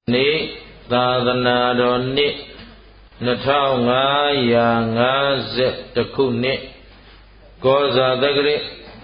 နေ့သာသနာတော်နှစ်2550ခုနှစ်ကောဇာတက္ကရာ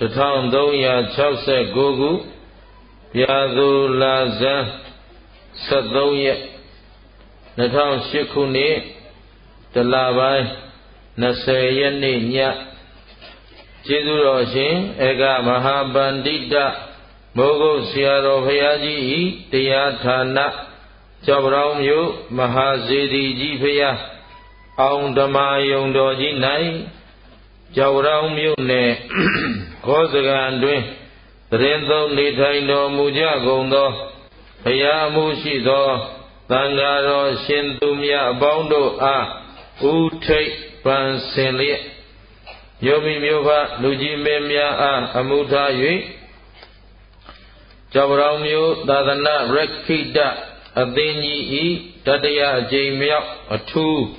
1369ခုပြာသူလာဇန်73ရက်2008ခုနှစ်တလပိုင်း20ရက်နေ့ညကျေးဇူးတော်ရှင်ဧကမဟာပန္တိတမိုးကုတ်ဆရာတော်ဘုရားကြီးဤတရားဌာနကျောက်ပတောင်းမြို့မဟာစေတီကြီးဖရာအောင်ဓမ္မယုံတော်ကြီး၌ကျောက်ပတောင်းမြို့နယ်ခောစကံတွင်တရင်သုံးနေထိုင်တော်မူကြကုန်သောဘုရားမှုရှိသောသံဃာတော်ရှင်သူမြတ်အပေါင်းတို့အားဥထိပ်ပန်ဆင်လျက်မြို့မိမြို့ဖလူကြီးမင်းများအားအမှုထား၍ကျောက်ပတောင်းမြို့သာသနာရက္ခိတအသင်းကြီးဤတတိယအကြိမ်မြောက်အထူး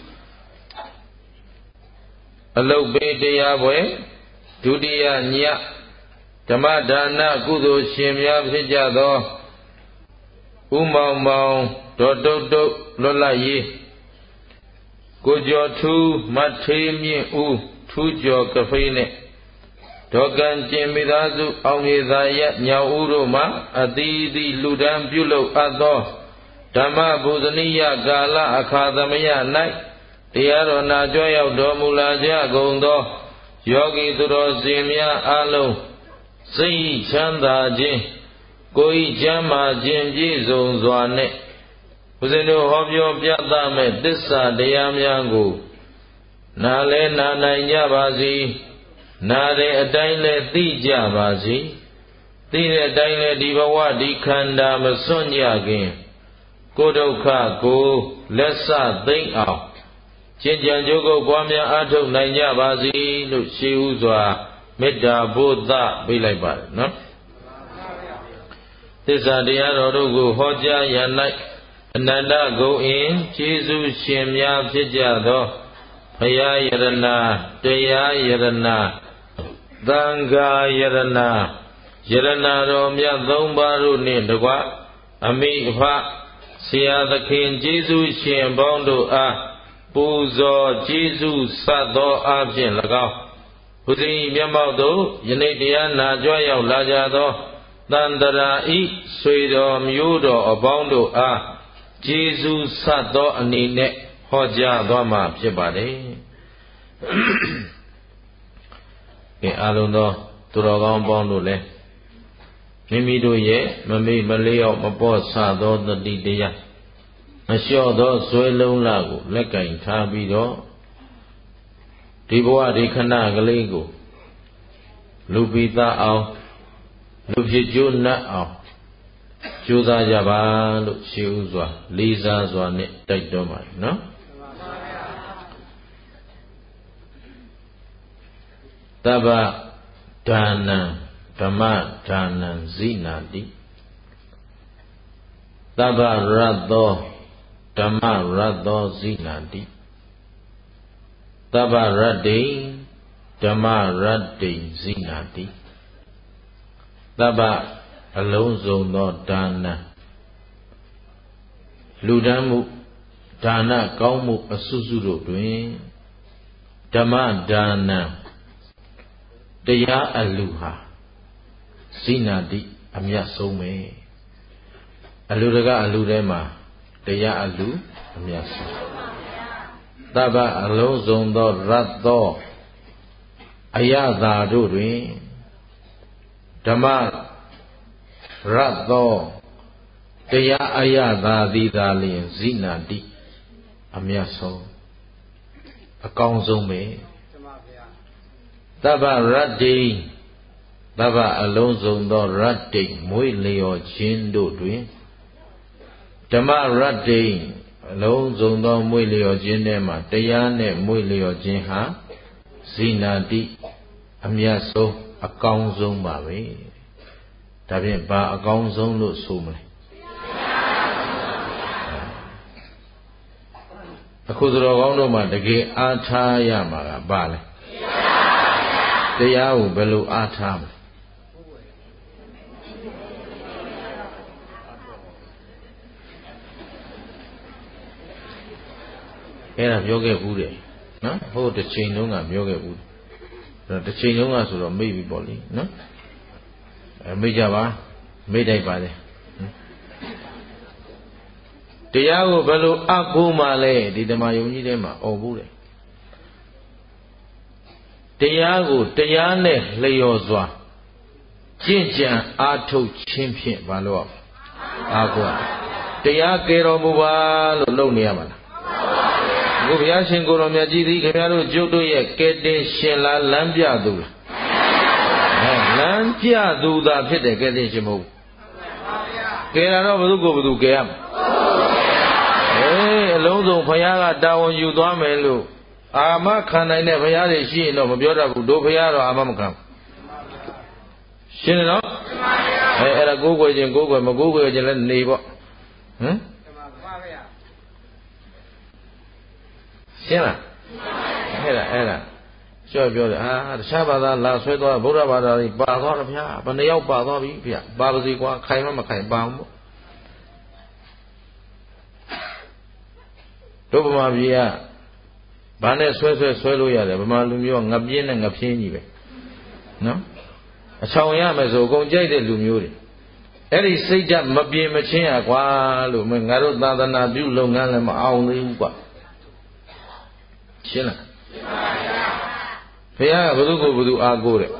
အလုတ်ပေးတရားပွဲဒုတိယညဓမ္မဒါနကုသိုလ်ရှင်များဖြစ်ကြသောဦးမောင်မောင်ဒေါ်တုတ်တုတ်လွတ်လပ်ရေးကိုကျော်ထူးမထေးမြင့်ဦးထူးကျော်ကဖေးနဲ့ဒေါကံကျင်မိသားစုအောင်မြေသာရညောင်ဦးတို့မှအသီးသီးလူဒန်းပြုလုပ်အပ်သောဓမ္မဗုဒ္ဓနိယကာလအခါသမယ၌တရားတော်နာကြွရောက်တော်မူလာကြကုန်သောယောဂီသူတော်စင်များအားလုံးစိတ်ချမ်းသာခြင်းကိုယ်ချမ်းသာခြင်းပြည့်စုံစွာနဲ့ဘုရားတို့ဟောပြောပြသမဲ့သစ္စာတရားများကိုနားလဲနာနိုင်ကြပါစေနားတဲ့အတိုင်းလဲသိကြပါစေသိတဲ့အတိုင်းလဲဒီဘဝဒီခန္ဓာမစွန့်ကြခင်ကိုယ်ဒုက္ခကိုလက်ဆသိမ့်အောင်ကျင့်ကြံကြိုးကုပ်ပွားများအားထုတ်နိုင်ကြပါစေလို့ရှေးဥစွာမေတ္တာဘုဒ္ဓပေးလိုက်ပါတယ်နော်သစ္စာတရားတော်တို့ကိုဟောကြားရန်၌အနန္တဂုဏ်အင်ကျေးဇူးရှင်များဖြစ်ကြသောဘုရားယရဏတရားယရဏသံဃာယရဏယရဏတော်မြတ်သုံးပါးတို့နှင့်တကွအမိအဖဆရာသခင်ကျေးဇူးရှင်ပေါင်းတို့အားပူဇော်ကျေးဇူးဆတ်သောအားဖြင့်၎င်းဘုရားမျက်မှောက်သို့ယနေ့တရားနာကြွရောက်လာကြသောတန်တရာဤဆွေတော်မျိုးတော်အပေါင်းတို့အားကျေးဇူးဆတ်သောအနေနဲ့ဟောကြားသွားမှာဖြစ်ပါတယ်။ဒီအလုံးသောသူတော်ကောင်းပေါင်းတို့လည်းမိမိတို့ရဲ့မမေ့မလျော့မပေါ့ဆသောတတိတရားမလျှော့သောဇွဲလုံးလာကိုလက်ကင်ထားပြီးတော့ဒီဘဝဒီခဏကလေးကိုလူပိသားအောင်လူဖြစ်ကျိုးနတ်အောင်ကြိုးစားကြပါလို့ရှေးဥစွာလေးစားစွာနဲ့တိုက်တွန်းပါတယ်နော်တဗ္ဗဒါနံဓမ္မဒါနံဇိနာတိတဗ္ဗရတ္တောဓမ္မရတ္တောဇိနာတိတဗ္ဗရတ္တိဓမ္မရတ္တိဇိနာတိတဗ္ဗအလုံးစုံသောဒါနလူဒန်းမှုဒါနကောင်းမှုအစုစုတို့တွင်ဓမ္မဒါနတရားအလူဟာဇိနာတိအမြတ်ဆုံးပဲအလူတကအလူထဲမှာတရားအလူအမြတ်ဆုံးတဗ္ဗအလုံးစုံသောရတ္တောအယတာတို့တွင်ဓမ္မရတ္တောတရားအယတာသည်သာလျှင်ဇိနာတိအမြတ်ဆုံးအကောင်းဆုံးပဲတဗ္ဗရတ္တိတဗ္ဗအလုံးစုံသောရတ္တိမွေ့လျော်ခြင်းတို့တွင်ဓမ္မရတ္တိအလုံးစုံသောမွေ့လျော်ခြင်းထဲမှာတရားနဲ့မွေ့လျော်ခြင်းဟာဇိနာတိအမြတ်ဆုံးအကောင်းဆုံးပါပဲဒါဖြင့်ဘာအကောင်းဆုံးလို့ဆိုမလဲအခုသူတော်ကောင်းတို့မှာတကယ်အားထားရမှာကဘာလဲတရားကိုဘယ်လိုအားထားမလဲအဲ့ဒါပြောခဲ့ဘူးတယ်နော်ဟိုတစ်ချိန်လုံးကပြောခဲ့ဘူးတစ်ချိန်လုံးကဆိုတော့မေ့ပြီပေါ့လေနော်မေ့ကြပါမေ့တိုက်ပါလေတရားကိုဘယ်လိုအကူမှလဲဒီဓမ္မယုံကြီးထဲမှာអော်ဘူးတယ်တရားကိုတရားနဲ့လျော်စွာကျင့်ကြံအားထုတ်ခြင်းဖြင့်ဘာလို့အားကိုတရားကယ်တော်မူပါလို့လုပ်နေရမှာလားအခုဘုရားရှင်ကိုယ်တော်မြတ်ကြီးသည်ခင်ဗျားတို့ကျုပ်တို့ရဲ့ကယ်တင်ရှင်လားလမ်းပြသူလားလမ်းပြသူသာဖြစ်တယ်ကယ်တင်ရှင်မဟုတ်ကယ်တာတော့ဘယ်သူကိုဘယ်သူကယ်ရမလဲအလုံးစုံဘုရားကတာဝန်ယူသွားမယ်လို့အာမခံနိုင်တဲ့ဘုရားတွေရှိရင်တော့မပြောတတ်ဘူးတို့ဘုရားတော့အာမမခံရှင်းတယ်နော်အဲ့ဒါကိုးကွယ်ခြင်းကိုးကွယ်မကိုးကွယ်ခြင်းလည်းနေပေါ့ဟမ်ရှင်းလားအဲ့ဒါကြောက်ပြောတယ်တခြားဘာသာလာဆွဲသွားဗုဒ္ဓဘာသာကြီးပါသွားတယ်ဗျာဘယ်နှယောက်ပါသွားပြီဗျာပါပါစီကွာခိုင်မခိုင်ပါအောင်ပေါ့တို့ဗမာပြည်ကဘာနဲ့ဆွဲလို့ရတယ်ဗမာလူမျိုးငပြင်းနဲ့ငပြင်းကြီးပဲနော်အချောင်ရမယ်ဆိုအကုန်ကြိုက်တဲ့လူမျိုးတွေအဲ့ဒီစိတ်ဓာတ်မပြင်းမချင်းရကွာလို့ငါတို့သာသနာပြုလုပ်ငန်းလည်းမအောင်သေးဘူးကွာရှင်းလားရှင်းပါဗျာဘုရားကဘုသူကိုဘုသူအားကိုးတယ်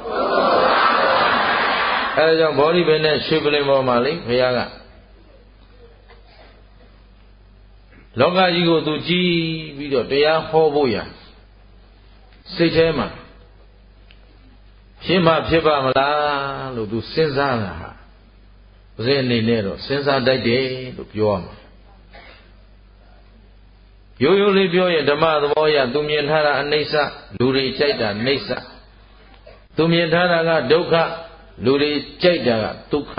အဲဒါကြောင့်ဘောဓိပင်နဲ့ရွှေပလင်ပေါ်မှာလေဘုရားကလောကကြီးကိုသူကြည်ပြီးတော့တရားဟောဖို့ရစိတ်ထဲမှာဖြစ်မှဖြစ်ပါမလားလို့သူစဉ်းစားတာဟာဘုရားအနေနဲ့တော့စဉ်းစားတတ်တယ်လို့ပြောရမှာရိုးရိုးလေးပြောရင်ဓမ္မသဘောအရသူမြင်ထားတာအနိစ္စလူတွေကြိုက်တာနိစ္စသူမြင်ထားတာကဒုက္ခလူတွေကြိုက်တာကဒုက္ခ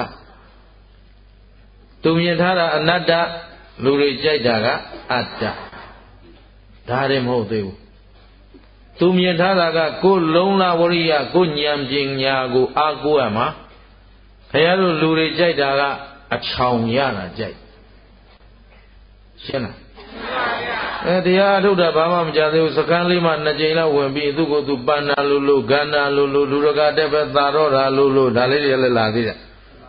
သူမြင်ထားတာအနတ္တလူတွေကြိုက်တာကအတ္တဒါလည်းမဟုတ်သေးဘူးသူမြင်ထားတာကကိုယ်လုံးလာဝရိယကိုဉာဏ်ပညာကိုအားကိုးရမှာဘုရားတို့လူတွေကြိုက်တာကအချောင်ရတာကြိုက်ရှင်းလားတရားထုတ်တာဘာမှမကြသေးဘူးစကန်းလေးမှ2ကြိမ်လောက်ဝင်ပြီးသူ့ကိုယ်သူပန္နာလို့ဂန္နာလို့လူရကတက်ပဲသာတော့တာလို့ဒါလေးတွေလည်းလာသေးတယ်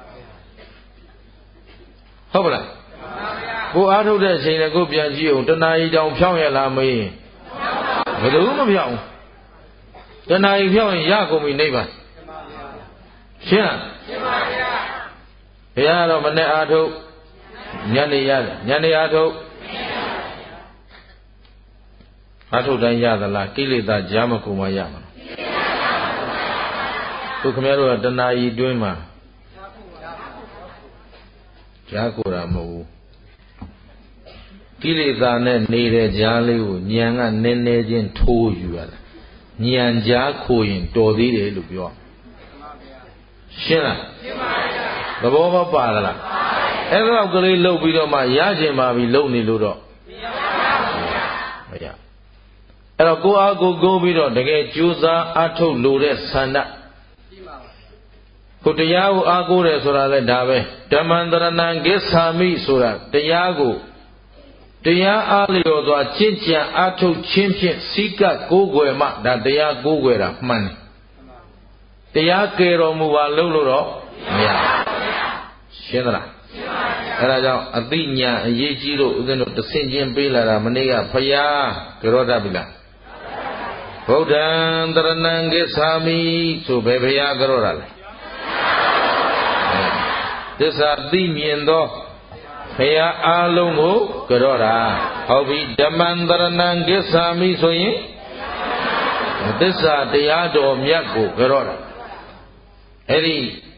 ဟုတ်ပါလားကိုအားထုတ်တဲ့အချိန်လည်းကိုပြန်ကြည့်အောင်တဏှာကြီးတောင်ဖြောင်းရလားမေးဘယ်သူမှမဖြောင်းတဏှာကြီးဖြောင်းရင်ရကုန်ပြီနိဗ္ဗာန်ရှင်းလားရှင်းပါဗျာဘုရားတော့မနဲ့အားထုတ်ညနေရတယ်ညနေအားထုတ်အားထုတ်တိုင်းရသလားကိလေသာကြားမကုန်မှရမှာသူခင်ဗျားတို့ကတဏှာကြီးတွင်းမှာကြားကိုတာမဟုတ်ဘူးကိလေသာနဲ့နေတဲ့ကြားလေးကိုဉာဏ်ကနည်းနည်းချင်းထိုးယူရတာဉာဏ်ကြားခိုရင်တော်သေးတယ်လို့ပြောရှင်းလားရှင်းပါဗျာသဘောမပါလားအဲ့ဒါကလေးလှုပ်ပြီးတော့မှရကျင်ပါပြီလှုပ်နေလို့တော့မရအဲ့တော့ကိုအားကိုကိုပြီးတော့တကယ်ကြိုးစားအထုတ်လို့တဲ့ဆန္ဒကိုတရားကိုအားကိုးတယ်ဆိုတာလည်းဒါပဲဓမ္မန္တရဏံကိသာမိဆိုတာတရားကိုတရားအားလျော်စွာကျင့်ကြံအားထုတ်ခြင်းဖြင့်စိကကိုးကွယ်မှဒါတရားကိုးကွယ်တာမှန်တယ်တရားကယ်တော်မူပါလို့တော့မရရှင်းသလားရှင်းပါဗျာအဲဒါကြောင့်အသိဉာဏ်အရေးကြီးလို့ဦးဇင်းတို့တဆင့်ချင်းပေးလာတာမနေ့ကဖယားကြောတတ်ပြီလားဗုဒ္ဓံတရဏံကိသာမိဆိုဘယ်ဖယားကြောတာလဲသစ္စာသိမြင်သောဘုရားအားလုံးကိုကြောတာဟုတ်ပြီဓမ္မန္တရဏံကိသာမိဆိုရင်သစ္စာတရားတော်မြတ်ကိုကြောတာအဲ့ဒီ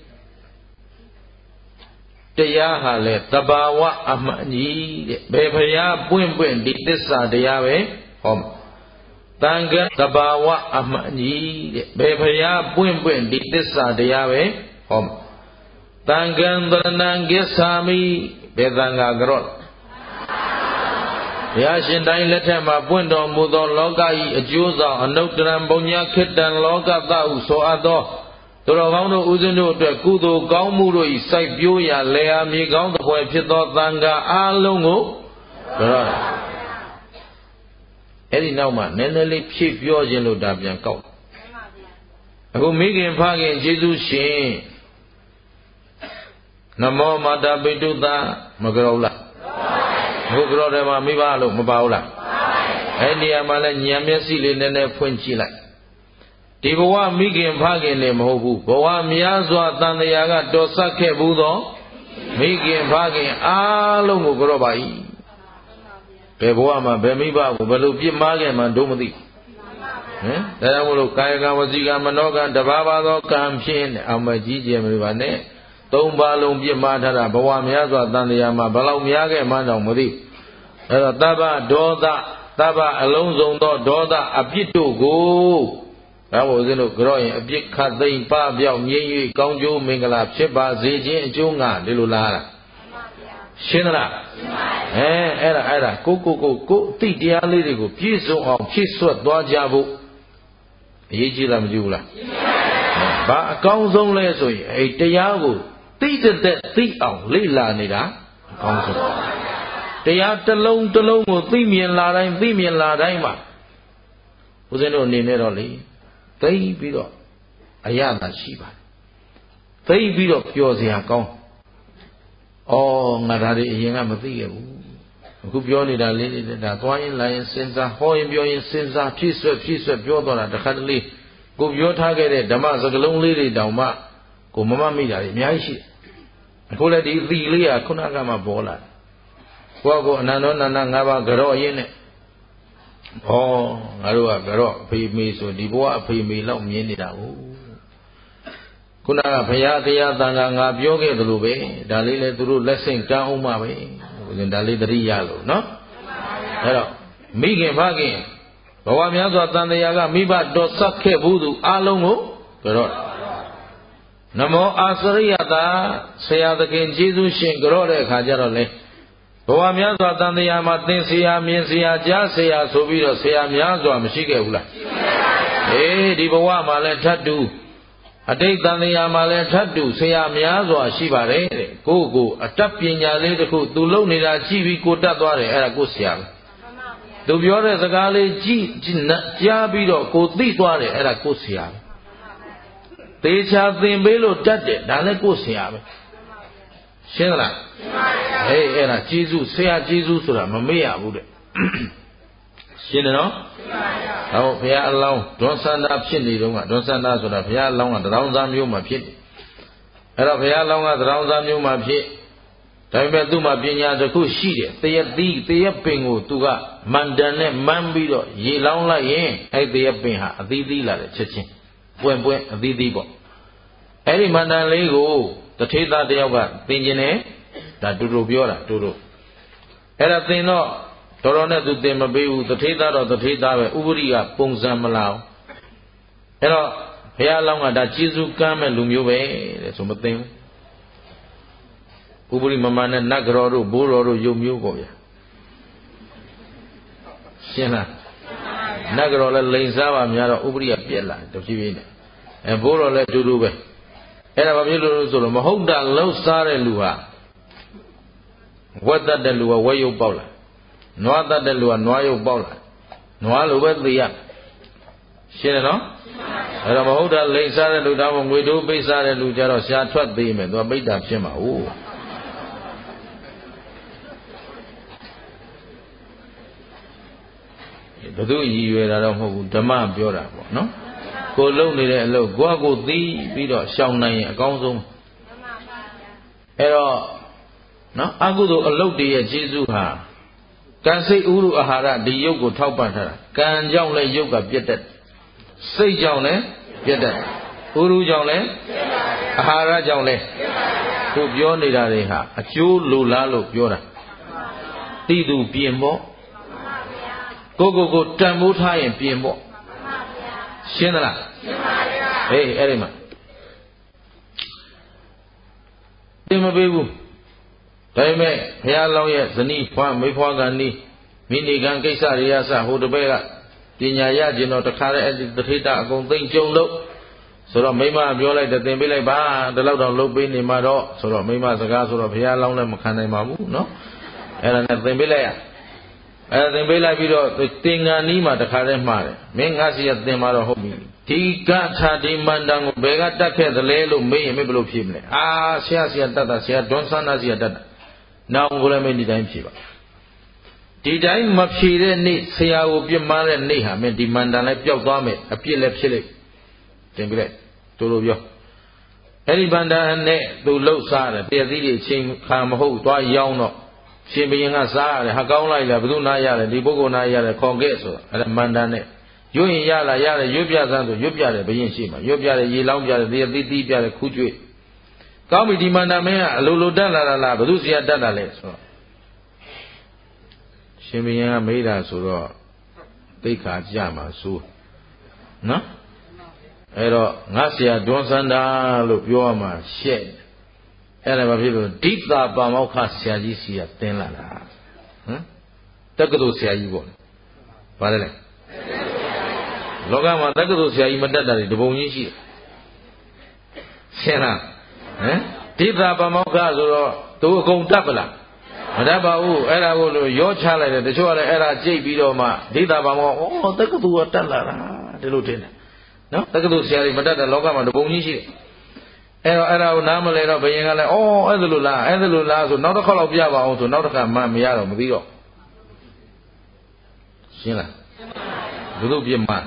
တရားဟာလေတဘာဝအမှန်ကြီးတဲ့ဘယ်ဘုရားပွင့်ဒီသစ္စာတရားပဲဟောတန်ခါတဘာဝအမှန်ကြီးတဲ့ဘယ်ဘုရားပွင့်ဒီသစ္စာတရားပဲဟောတန်ခါတရဏံကိသာမိဘယ်သံဃာကြော့ဘုရားရှင်တိုင်းလက်ထက်မှာပွင့်တော်မူသောလောက၏အကျိုးဆောင်အနုတ္တရံဘုံညာခေတ္တံလောကတဟုဆိုအပ်သောသူတော်ကောင်းတို့ဦးဇင်းတို့အတွက်ကုသိုလ်ကောင်းမှုတို့၏စိုက်ပျိုးရာလယ်ယာမြေကောင်းသဖွယ်ဖြစ်သောသံဃာအားလုံးကိုကြော့တာအဲ့ဒီနောက်မှာနည်းနည်းလေးဖြည့်ပြောခြင်းလို့ဒါပြန်ကောက်အခုမိခင်ဖခင်ကျေးဇူးရှင်နမောမာတာပိတုတမကြောက်လားဘုကြောတယ်မှာမိဘလို့မပါဘူးလားအဲ့ဒီနေရာမှာလဲဉာဏ်မျက်စိလေးနည်းနည်းဖွင့်ကြည့်လိုက်ဒီဘဝမိခင်ဖခင်လည်းမဟုတ်ဘူးဘဝများစွာတန်တရားကတော်ဆက်ခဲ့ဘူးသောမိခင်ဖခင်အားလုံးကိုကြောပါ၏ဘယ်ဘဝမှာဘယ်မိဘကိုဘယ်လိုပြစ်မှားခဲ့မှတို့မသိဟမ်ဒါကြောင့်မလို့ကာယကံဝစီကံမနောကံတဘာဘာသောကံဖြင့်အောင်မကြီးကျယ်မလို့ပါနဲ့သုံးပါလုံးပြစ်မှားထားတာဘဝများစွာတန်တရားမှာဘယ်လောက်များခဲ့မှတော့မသိအဲ့တော့တပ္ပဒေါသတပ္ပအလုံးစုံသောဒေါသအပြစ်တို့ကိုဒါဘုရားတို့ကြောရင်အပြစ်ခတ်သိမ့်ပပြောက်ငြိမ်း၍ကောင်းကျိုးမင်္ဂလာဖြစ်ပါစေခြင်းအကျိုးငါဒီလိုလားရှင်းသလားအဲ့ဒါကိုအတိတရားလေးတွေကိုပြည့်စုံအောင်ဖြည့်ဆွတ်သွားကြဖို့အရေးကြီးလားမကြည့်ဘူးလားဘာအကောင်းဆုံးလဲဆိုရင်အဲ့တရားကိုသိတဲ့သိအောင်လေ့လာနေတာအကောင်းဆုံးတရားတစ်လုံးတစ်လုံးကိုသိမြင်လာတိုင်းမှာဦးဇင်းတို့အနေနဲ့တော့လေသိပြီးတော့အရသာရှိပါတယ်သိပြီးတော့ပျော်စရာကောင်းငါဒါတွေအရင်ကမသိခဲ့ဘူးအခုပြောနေတာလေးဒါသွားရင်လာရင်စဉ်းစားဟောရင်ပြောရင်စဉ်းစားဖြည့်ဆွက်ပြောတော့တာတစ်ခါတလေကိုပြောထားခဲ့တဲ့ဓမ္မစကားလုံးလေးတွေတောင်မှကိုမမိတာတွေအများကြီးရှိတယ်အခုလည်းဒီသီလေးကခုနကမှပေါ်လာကိုအနန္တောနန္ဒ၅ပါးကြောအရင်နဲ့ငါတို့ကကြောအဖေမေဆိုဒီဘဝအဖေမေလောက်မြင်နေတာဟုတ်ခုနကဘုရားတရားသံဃာငါပြောခဲ့သလိုပဲဒါလေးလည်းသူတို့လက်ဆင့်ကမ်းအောင်ပါပဲဒါလေးသတိရလို့နော်အဲ့တော့မိခင်ဖခင်ဘဝများစွာတန်တရားကမိဘတော်ဆက်ခဲ့ဘူးသူအလုံးကိုကြောနမောအာစရိယတာဆရာသခင်ကျေးဇူးရှင်ကြောတဲ့အခါကျတော့လေဘဝများစွာတန်တရားမှာသင်ဆရာမြင်ဆရာကြားဆရာဆိုပြီးတော့ဆရာများစွာမရှိခဲ့ဘူးလားဒီဘဝမှာလည်းထပ်တူအတိတ်တန်တရားမှာလည်းထပ်တူဆရာများစွာရှိပါတယ်တဲ့ကိုအတတ်ပညာလေးတစ်ခုသူလုံနေတာကြည့်ပြီးကိုတတ်သွားတယ်အဲ့ဒါကိုဆရာပဲသူပြောတဲ့စကားလေးကြည့်ကြားပြီးတော့ကိုသိသွားတယ်အဲ့ဒါကိုဆရာပဲသေချာသင်ပေးလို့တတ်တယ်ဒါလည်းကိုဆရာပဲရှင်းသလားအဲ့ဒါကျေးဇူးဆရာကျေးဇူးဆိုတာမမေ့ရဘူးတဲ့ရှင်းတယ်နော်ဟောဘုရားအလောင်းဒေါသန္တာဖြစ်နေတော့ကဒေါသန္တာဆိုတာဘုရားအလောင်းကတရောင်းသားမျိုးမှာဖြစ်တယ်အဲ့တော့ဘုရားအလောင်းကတရောင်းသားမျိုးမှာဖြစ်ဒါပေမဲ့သူ့မှာပညာတစ်ခုရှိတယ်တရက်ပင်ကိုသူကမန္တန်နဲ့မန်းပြီးတော့ရေလောင်းလိုက်ရင်အဲ့တရက်ပင်ဟာအသီးသီးလာတယ်ချက်ချင်းပွင့်အသီးသီးပေါ့အဲ့ဒီမန္တန်လေးကိုတထေးသားတယောက်ကသင်ခြင်းနဲ့ဒါတူတူပြောတာတူတူအဲ့ဒါသင်တော့တော်နဲ့သူသင်မပေးဘူးတထေးသားတော့တထေးသားပဲဥပရိကပုံစံမလာဘူးအဲ့တော့ဘုရားအလောင်းကဒါကျေးဇူးကမ်းမဲ့လူမျိုးပဲတဲ့ဆိုမသိဘူးဥပရိမမနဲ့နတ်ကြောတို့ဘိုးတော်တို့ယုံမျိုးပေါ့ဗျာရှင်းလားနတ်ကြောလည်းလိန်စားပါများတော့ဥပရိကပြက်လာတဖြည်းဖြည်းနဲ့ဘိုးတော်လည်းတူတူပဲအဲ့ဒါဘာဖြစ်လို့ဆိုတော့မဟုတ်တာလှုပ်စားတဲ့လူဟာဝက်တတ်တဲ့လူကဝက်ရုပ်ပေါက်လာနွားတတ်တဲ့လူကနွားရုပ်ပေါက်လာနွားလိုပဲသိရရှင်းတယ်နော်အဲ့တော့မဟုတ်တာလိမ့်စားတဲ့လူတောင်ငွေတိုးပိတ်စားတဲ့လူကြတော့ရှားထွက်သေးမယ်သူကပိတ်တာဖြစ်မှာဟုတ်ဘယ်သူရည်ရွယ်တာတော့မဟုတ်ဘူးဓမ္မပြောတာပေါ့နော်ကိုလုံနေတဲ့အလုပ်ကိုသိပြီးတော့ရှောင်နိုင်ရင်အကောင်းဆုံးအဲ့တော့နော်အကုသိုလ်အလုပ်တွေရဲ့ကျေးဇူးဟာကံစိတ်ဥရုအာဟာရဒီယုတ်ကိုထောက်ပံ့ထားတာကံကြောင့်လည်းယုတ်ကပြတ်တတ်စိတ်ကြောင့်လည်းပြတ်တတ်ဥရုကြောင့်လည်းအာဟာရကြောင့်လည်းကိုပြောနေတာတွေဟာအကျိုးလိုလားလို့ပြောတာတိသူပြင်ပေါ့ကိုတန်ဖိုးထားရင်ပြင်ပေါ့ရှင်းသလားရှင်းပါဗျာအဲ့ဒီမှာသင်မပေးဘူးဒါပေမဲ့ဘုရားလောင်းရဲ့ဇနီးဖွားမိဖွားကနီးမိနေကံကိစ္စတွေရစဟိုတပည့်ကပညာရကျင်တော့တခါတည်းအဲ့ဒီတထိတအကုန်သိမ့်ကြုံလို့ဆိုတော့မိမပြောလိုက်တယ်သင်ပေးလိုက်ပါဒီလောက်တော့လုပ်ပေးနေမှာတော့ဆိုတော့မိမစကားဆိုတော့ဘုရားလောင်းလည်းမခံနိုင်ပါဘူးနော်အဲ့ဒါနဲ့သင်ပေးလိုက်ရသင်ပေးလိုက်ပြီးတော့သင်္ကန်းနီးမှာတခါတည်းမှားတယ်မင်းငါစီကသင်မှာတော့ဟုတ်ပြီဒီကထာဒီမန္တန်ကိုဘယ်ကတတ်ခဲ့သလဲလို့မေးရင်မင်းဘယ်လိုဖြေမလဲဆရာတတ်တာဆရာဒွန်းဆန်းသားစီကတတ်တာနောင်ကိုလည်းမင်းဒီတိုင်းဖြေပါဒီတိုင်းမဖြေတဲ့နေ့ဆရာကိုပြစ်မှားတဲ့နေ့ဟာမင်းဒီမန္တန်လည်းပျောက်သွားမယ်အပြစ်လည်းဖြစ်လိမ့်တင်ပြလိုက်တို့လိုပြောအဲ့ဒီမန္တန်နဲ့သူလှုပ်စားတယ်တည့်သီးတွေအချိန်ခါမဟုတ်သွားရောင်းတော့ရှင်ဘုရင်ကစားရတယ်ဟာကောင်းလိုက်လားဘယ်သူနားရတယ်ဒီပုဂ္ဂိုလ်နားရတယ်ခေါ်ခဲ့ဆိုတာအဲ့ဒါမန္တန်နဲ့ရွတ်ရင်ရလားရတယ်ရွတ်ပြစမ်းဆိုရွတ်ပြတယ်ဘုရင်ရှိမှာရွတ်ပြတယ်ရေလောင်းပြတယ်တည့်သီးတီးပြတယ်ခူးကျွေးကောင်းပြီဒီမန္တန်မင်းကအလိုလိုတက်လာတာလားဘယ်သူဆရာတက်တာလဲဆိုတော့ရှင်ဘုရင်ကမေးတာဆိုတော့သိက္ခာကြမှာစိုးနော်အဲ့တော့ငါဆရာဒွန်းစန္ဒာလို့ပြောရမှာရှက်အဲ့ဒါဘာဖြစ်လို့ဒိဋ္ဌာပါမောက္ခဆရာကြီးစီကသင်လာတာတက္ကသိုလ်ဆရာကြီးပေါ့ဘာလဲလောကမှာတက္ကသိုလ်ဆရာကြီးမတက်တာတွေတပုံကြီးရှိတယ်ရှင်းလားဒိဋ္ဌာပါမောက္ခဆိုတော့သူအကုန်တတ်ပလားမတတ်ပါဘူးအဲ့ဒါကိုလို့ရောချလိုက်တယ်တချို့ကလည်းအဲ့ဒါကြိတ်ပြီးတော့မှဒိဋ္ဌာပါမောတက္ကသိုလ်ကတက်လာတာဒီလိုထင်တယ်နော်တက္ကသိုလ်ဆရာကြီးမတတ်တဲ့လောကမှာတပုံကြီးရှိတယ်အဲ့ဒါကိုနားမလဲတော့ဘယင်ကလည်းအဲ့ဒါလိုလားဆိုနောက်တစ်ခါတော့ပြပါအောင်ဆိုနောက်တစ်ခါမှမရတော့မသိတော့ရှင်းလားဘုသူပြမ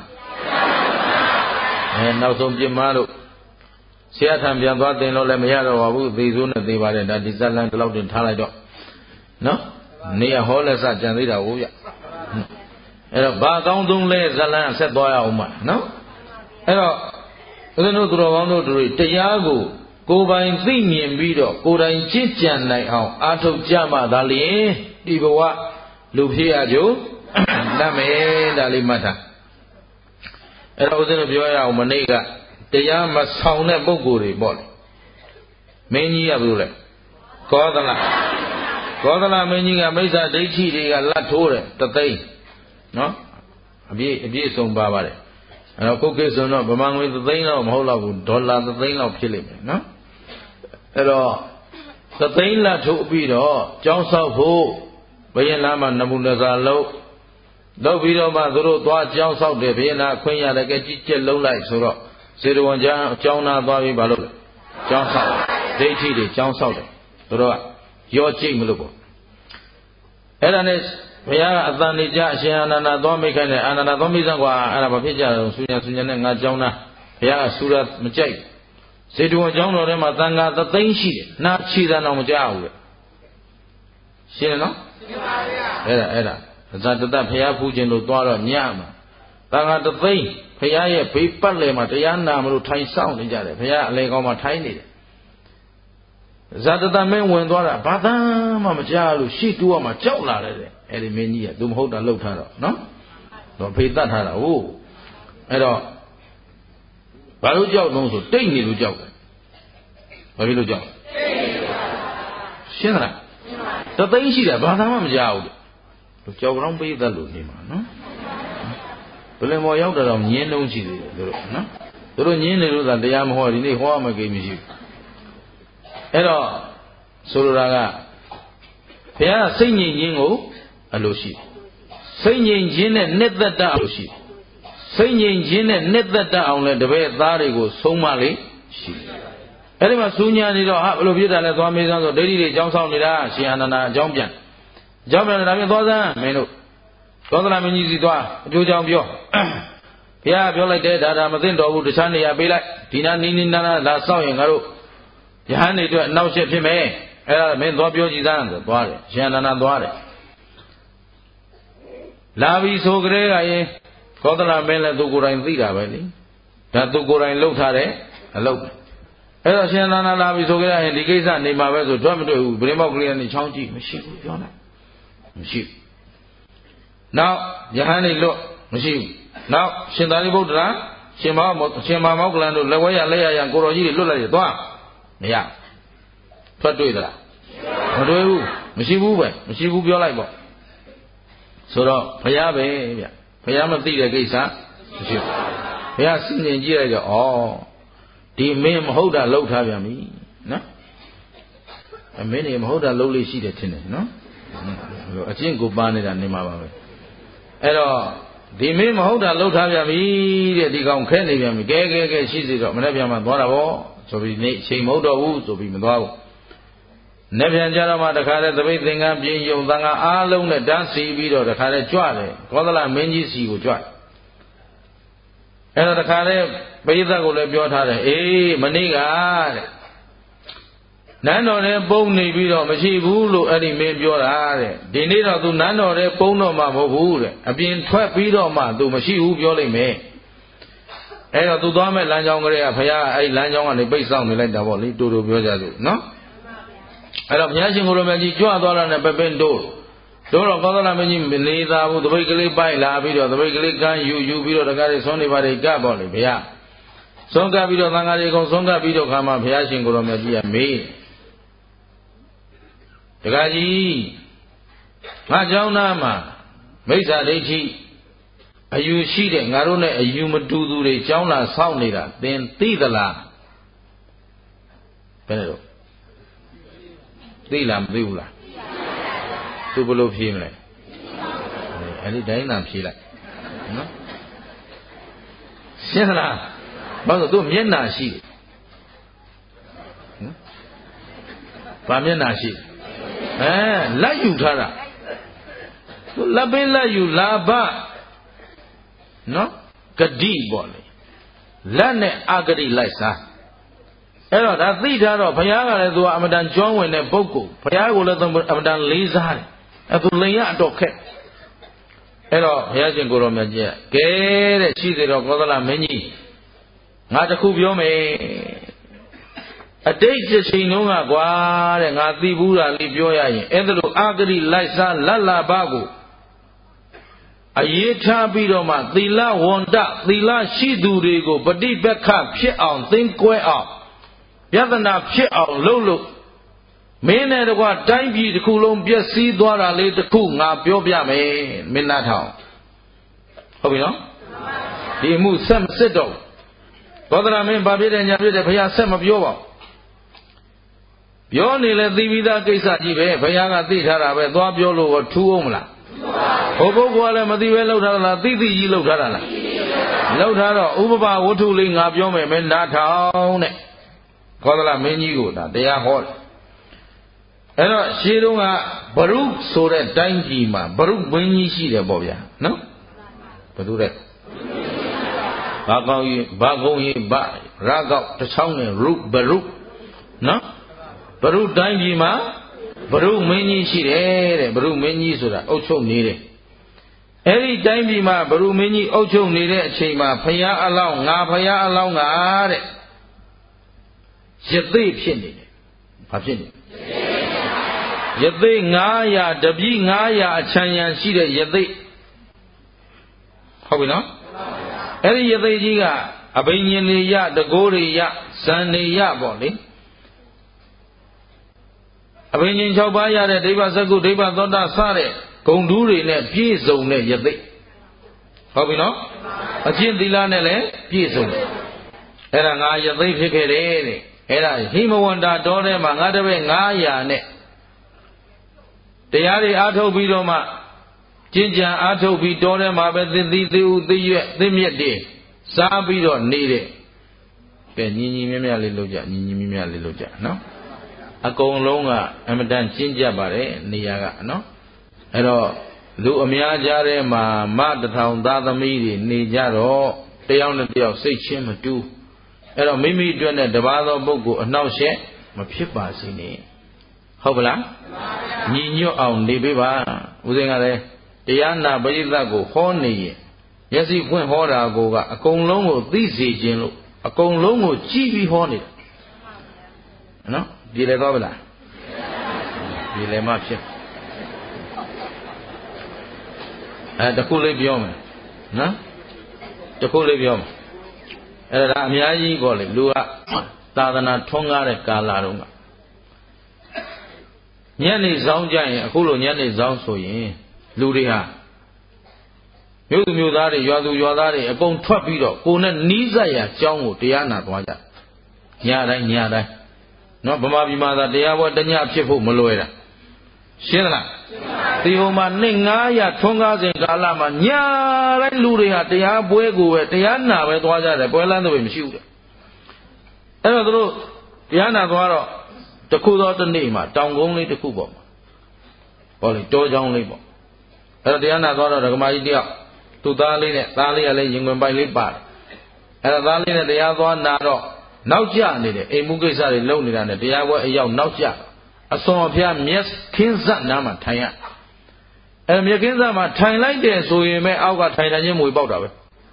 နောက်ဆုံးပြမလို့ဆရာထံပြန်သွားတင်လို့လည်းမရတော့ပါဘူးသေဆိုးနဲ့သေပါတယ်ဒါဒီဇက်လန်တလောက်တင်ထားလိုက်တော့နော်နေရဟောလက်စကြံသေးတာဟုတ်ဗျအဲ့တော့ဘာကောင်းဆုံးလဲဇက်လန်ဆက်သွားရအောင်မနော်အဲ့တော့ဦးဇင်းတို့သူတော်ကောင်းတို့တွေတရားကိုကိုယ်ပိုင်သိမြင်ပြီးတော့ကိုယ်တိုင်ကြည်ကြံနိုင်အောင်အားထုတ်ကြမှသာလျှင်ဒီဘဝလူဖြစ်ရကြတတ်မယ်ဒါလေးမှတ်ထားအဲ့တော့ဦးဇင်းတို့ပြောရအောင်မနေ့ကတရားမဆောင်တဲ့ပုဂ္ဂိုလ်တွေပေါ့လေမင်းကြီးကဘယ်လိုလဲကောသလမင်းကြီးကမိစ္ဆာဒိဋ္ဌိတွေကလက်ထိုးတယ်တသိန်းနော်အပြည့်စုံပါပါတယ်အဲ့တော့ခုခေတ်ဆိုတော့ဗမာငွေ3သိန်းလောက်မဟုတ်တော့ဘူးဒေါ်လာ3သိန်းလောက်ဖြစ်လိမ့်မယ်နော်အဲ့တော့3သိန်းလက်ထုတ်ပြီးတော့ကျောင်းဆောက်ဖို့ဘုရင်လားမှာနမူနစာလုပ်ပြီးတော့မှသူတို့သွားကျောင်းဆောက်တယ်ဘုရင်လားခွင့်ရတယ်ကဲကြီးကျက်လုံးလိုက်ဆိုတော့စေတဝန်ကျောင်းသားသွားပြီးဘာလုပ်လဲကျောင်းဆောက်ဒိဋ္ဌိတွေကျောင်းဆောက်တယ်သူတို့ကရောကြိတ်မလို့ပေါ့အဲ့ဒါနဲ့ဘုရားကအတန်နေကြအရှင်အာနန္ဒာသွားမိခိုင်းတယ်အာနန္ဒာသွားမိစမ်းကွာအဲ့ဒါဘာဖြစ်ကြတော့ဆူညာနဲ့ငါကျောင်းသားဘုရားကဆူရမကြိုက်စေတဝန်ကျောင်းတော်ထဲမှာသံဃာ3သိန်းရှိတယ်နားချီတယ်တော့မကြောက်ဘူးလေရှင်းတယ်နော်ရှင်းပါဗျာအဲ့ဒါဇာတတဘုရားဖူးခြင်းလို့သွားတော့ညမှာသံဃာ3သိန်းဘုရားရဲ့ဘေးပတ်လည်မှာတရားနာမလို့ထိုင်ဆောင်နေကြတယ်ဘုရားအလေကောင်းမှာထိုင်နေတယ်ဇာတတမင်းဝင်သွားတာဘာသာမှမကြားလို့ရှေ့တိုးကမှကြောက်လာတယ်အဲ့ဒီမင်းကြီးကသူမဟုတ်တာလှုပ်ထားတော့နော်တော့ဖေးတတ်ထားတာဟုတ်အဲ့တော့ဘာလို့ကြောက်တော့ဆိုတိတ်နေလို့ကြောက်တယ်ဘာဖြစ်လို့ကြောက်ရှင်းလားတသိန်းရှိတယ်ဘာသာမှမကြားဘူးကြောက်ကြောင်ပေးတတ်လို့နေမှာနော်ဘယ်လိုမော်ရောက်တော့ညင်းလုံးရှိသေးတယ်တို့နော်တို့ညင်းနေလို့သာတရားမဟောဒီနေ့ဟောမှကိမရှိဘူးအဲ့တော့ဆိုလိုတာကဘုရားစိတ်ငြိမ်ခြင်းကိုအလိုရှိစိတ်ငြိမ်ခြင်းနဲ့နှစ်သက်တတ်အောင်ရှိစိတ်ငြိမ်ခြင်းနဲ့နှစ်သက်တတ်အောင်လဲတပည့်သားတွေကိုဆုံးမလေးရှိအဲ့ဒီမှာစူးညာနေတော့ဟာဘယ်လိုဖြစ်တာလဲသွားမေးစမ်းဆိုဒိဋ္ဌိတွေအကြောင်းဆောင်နေတာရှင်အာနန္ဒာအကြောင်းပြန်ဒါပြန်သွားစမ်းမင်းတို့သောသနာမင်းကြီးစီသွားအကျိုးကြောင့်ပြောဘုရားပြောလိုက်တယ်ဒါမသိတော်ဘူးတခြားနေရာပေးလိုက်ဒီနာနီးနီးနားနားလာစောင့်ရင်ငါတို့ယဟန်တွေအတွက်အနောက်ရှက်ဖြစ်မယ်အဲ့ဒါမင်းသွားပြောကြည့်စမ်းဆိုသွားတယ်ရှင်အာနန္ဒာသွားတယ်လာပြီဆိုကြတဲ့ကရင်သောသနာမင်းလည်းသူကိုယ်တိုင်သိတာပဲလေဒါသူကိုယ်တိုင်လှုပ်ထားတယ်အလုပ်အဲ့တော့ရှင်အာနန္ဒာလာပြီဆိုကြတဲ့ရင်ဒီကိစ္စနေမှာပဲဆိုတော့မတွေ့ဘူးဗြဟ္မောက်ကလေးကနေချောင်းကြည့်မရှိဘူးပြောလိုက်မရှိဘူးနောက်ယဟန်တွေလွတ်မရှိဘူးနောက်ရှင်သာရိပုတ္တရာရှင်မောက္ကလန်တို့လက်ဝဲရလက်ရကိုတော်ကြီးတွေလွတ်လိုက်တယ်သွားမရထွက်တွေ့သလားမတွေ့ဘူးမရှိဘူးပဲမရှိဘူးပြောလိုက်ပေါ့ဆိုတော့ဘုရားပဲဗျဘုရားမသိတဲ့ကိစ္စမရှိဘူးဘုရားစဉ်းကျင်ကြည့်လိုက်တော့ဒီမင်းမဟုတ်တာလှုပ်ထားပြန်ပြီနော်မင်းနေမဟုတ်တာလှုပ်လို့ရှိတယ်ထင်တယ်နော်အကျင့်ကိုပါနေတာနေမှာပါပဲအဲ့တော့ဒီမင်းမဟုတ်တာလှုပ်ထားပြန်ပြီတဲ့ဒီကောင်ခဲနေပြန်ပြီကဲရှိစေတော့မနေ့ပြန်မှသွားတာဗောဆိုပြီးနေ့အချိန်မဟုတ်တော့ဘူးဆိုပြီးမသွားဘူးနေ့ပြန်ကြတော့မှတခါတည်းသပိတ်သင်္ကန်းပြင်းယုံသံဃာအားလုံးနဲ့တန်းစီပြီးတော့တခါတည်းကြွတယ်ကောသလမင်းကြီးစီကိုကြွအဲ့တော့တခါတည်းပရိသတ်ကိုလည်းပြောထားတယ်အေးမနေ့ကတဲ့နန်းတော်ထဲပုံနေပြီးတော့မရှိဘူးလို့အဲ့ဒီမင်းပြောတာတဲ့ဒီနေ့တော့ तू နန်းတော်ထဲပုံတော့မှမဟုတ်ဘူးတဲ့အပြင်ထွက်ပြီးတော့မှ तू မရှိဘူးပြောလိုက်မယ်အဲ့တော့ तू သွားမဲ့လမ်းကြောင်းကလေးကဘုရားအဲ့လမ်းကြောင်းကနေပိတ်ဆောင်နေလိုက်တာပေါ့လေတူတူပြောကြစို့နော်အဲ့တော့ဘုရားရှင်ကိုယ်တော်မြတ်ကြီးကြွသွားတာနဲ့ပပင်းတို့တော့ကောသလမင်းကြီးမနေသာဘူးတပိတ်ကလေးပိုက်လာပြီးတော့တပိတ်ကလေးကန်းယူပြီးတော့တကားလေးဆွမ်းနေပါလေကပ်ပေါ့လေဘုရားဆွမ်းကပ်ပြီးတော့သံဃာတွေကုန်ဆွမ်းကပ်ပြီးတော့ခါမှဘုရားရှင်ကိုယ်တော်မြတ်ကြီးကမေးတကားကြီးငါเจ้าသားမှာမိစ္ဆာဒိဋ္ဌိအယူရှိတဲ့ငါတို့နဲ့အယူမတူသူတွေเจ้าလာဆောက်နေတာသင်သိသလားဘယ်လိုသိလားမသိဘူးလားသူဘလို့ဖြေးမလဲအဲ့ဒီတိုင်းသာဖြေးလိုက်နော်ရှင်းလားဘာလို့သူမျက်နှာရှိတယ်ဘာမျက်နှာရှိလက်ယူထားတာသူလက်ပေးလက်ယူလာဘနော်ဂတိပေါ့လေလက်နဲ့အဂတိလိုက်စားအဲ့တော့ဒါသိထားတော့ဘုရားကလည်းသူကအမတန်ကျွမ်းဝင်တဲ့ပုဂ္ဂိုလ်ဘုရားကိုလည်းသူအမတန်လေးစားတယ်အဲ့သူလိန်ရအတော်ခက်အဲ့တော့ဘုရားရှင်ကိုယ်တော်မြတ်ကြီးကဲတဲ့ရှိသေးတော့ကောသလမင်းကြီးငါတခုပြောမယ်အတိတ်တစ်ချိန်လုံးကကွာတဲ့ငါသိဘူးတာလေးပြောရရင်အဲ့ဒါလိုအဂတိလိုက်စားလတ်လာဘကိုအရေးထားပြီးတော့မှသီလဝန္တသီလရှိသူတွေကိုပฏิပက္ခဖြစ်အောင်သင်္ကွဲအောင်ယတနာဖြစ်အောင်လုပ်လို့မင်းနဲ့တကွတိုင်းပြည်တစ်ခုလုံးပျက်စီးသွားတာလေးတစ်ခုငါပြောပြမယ်မင်းနားထောင်ဟုတ်ပြီနော်ဒီမှုဆက်မစစ်တော့ဘောဓရာမင်းဘာဖြစ်တယ်ညာဖြစ်တယ်ဘုရားဆက်မပြောပါဘူးပြောနေလဲသိပြီးသားကိစ္စကြီးပဲဘုရားကသိထားတာပဲသွားပြောလို့ထူးအောင်မလားဟိုပုဂ္ဂိုလ်ကလည်းမသိပဲလှုပ်ထားတာလားသိသိကြီးလှုပ်ထားတာလားလှုပ်ထားတော့ဥပပဝတ္ထုလေးငါပြောမယ်မင်းနားထောင်တဲ့ကောသလမင်းကြီးကိုဒါတရားဟောတယ်အဲ့တော့ရှင်းတော့ကဘရုဆိုတဲ့တိုင်းပြည်မှာဘရုမင်းကြီးရှိတယ်ပေါ့ဗျာနော်ဘယ်သူတဲ့ဘာကောင်းကြီးဘာကုန်းကြီးဘာရကောက်တစ်ချောင်းနဲ့ရုဘရုနော်ဘရုတိုင်းပြည်မှာဘရုမင်းကြီးရှိတယ်တဲ့ဘရုမင်းကြီးဆိုတာအုပ်ချုပ်နေတယ်အဲ့ဒီတိုင်းပြည်မှာဘရုမင်းကြီးအုပ်ချုပ်နေတဲ့အချိန်မှာဖယားအလောင်းငါဖယားအလောင်းကတဲ့ရသိဖြစ်နေတယ်ဘာဖြစ်နေရသိ900တပြည့်900အချမ်းရံရှိတဲ့ရသိဟုတ်ပြီနော်အဲ့ဒီရသိကြီးကအဘိညာဉ်တွေရတကိုးတွေရဇန်တွေရပေါ့လေအဘိညာဉ်6ပါးရတဲ့ဒိဗ္ဗစကုဒိဗ္ဗသောတာစတဲ့ဂုံတူးတွေနဲ့ပြည့်စုံတဲ့ယသိဟုတ်ပြီနော်အကျင့်သီလနဲ့လည်းပြည့်စုံတယ်အဲ့ဒါငါယသိဖြစ်ခဲ့တယ်တဲ့အဲ့ဒါဟိမဝန္တာတော်ထဲမှာငါတပည့်900နဲ့တရားတွေအားထုတ်ပြီးတော့မှကျင့်ကြံအားထုတ်ပြီးတော်ထဲမှာပဲသင်သီးသေးဥသိရွက်သိမြက်တွေစားပြီးတော့နေတဲ့ကဲညီညီမြမြလေးလုပ်ကြညီညီမြမြလေးလုပ်ကြနော်အကုန်လုံးကအမတန်ကျင့်ကြပါတယ်နေရာကနော်အဲ့တော့လူအများကြားထဲမှာမတထောင်သားသမီးတွေနေကြတော့တယောက်နဲ့တယောက်စိတ်ချင်းမတူးအဲ့တော့မိမိအတွက်နဲ့တပါးသောပုဂ္ဂိုလ်အနှောက်အယှက်မဖြစ်ပါစေနဲ့ဟုတ်ပလားညီညွတ်အောင်နေပေးပါဦးဇင်းကလည်းတရားနာပရိသတ်ကိုဟောနေရင်မျက်စိဖွင့်ဟောတာကအကုန်လုံးကိုသိစေခြင်းလို့အကုန်လုံးကိုကြည့်ပြီးဟောနေတာနော်ဒီလေတော့ဗလားဒီလေမှဖြစ်တခုလေးပြောမယ်နော်တခုလေးပြောမယ်အဲ့ဒါအများကြီးပေါ့လေလူကသာသနာထွန်းကားတဲ့ကာလတုန်းကညနေဆောင်ကြရင်အခုလိုညနေဆောင်ဆိုရင်လူတွေဟာမြို့သူမြို့သားတွေရွာသူရွာသားတွေအကုန်ထွက်ပြီးတော့ကိုယ်နဲ့နီးစပ်ရာကျောင်းကိုတရားနာသွားကြညတိုင်းနော်ဗမာပြည်မှာသာတရားပွဲတညဖြစ်ဖို့မလွယ်တာရှင်းလားဒီဟိုမှာနှစ်900ထွန်းကားစဉ်ကာလမှာညာတိုင်းလူတွေဟာတရားပွဲကိုပဲတရားနာပဲသွားကြတယ်ပွဲလန်းတွေမရှိဘူးတဲ့အဲ့တော့သူတို့တရားနာသွားတော့တခုသောတစ်နေ့မှာတောင်ကုန်းလေးတစ်ခုပေါ့ဟောလေတောချောင်းလေးပေါ့အဲ့တော့တရားနာသွားတော့ဒကမာကြီးတယောက်သူ့သားလေးနဲ့သားလေးကလည်းရင်ခွင်ပိုက်လေးပါတယ်အဲ့တော့သားလေးနဲ့တရားသွားနာတော့နောက်ကျနေတယ်အိမ်မှုကိစ္စတွေလုပ်နေတာနဲ့တရားပွဲအရောက်နောက်ကျအစွန်အဖျားမျက်ခင်းစက်နားမှာထိုင်ရအဲ့မျက်ခင်းစက်မှာထိုင်လိုက်တယ်ဆိုရင်ပဲအောက်ကထိုင်တိုင်းချင်းမွေပေါက်တာပဲ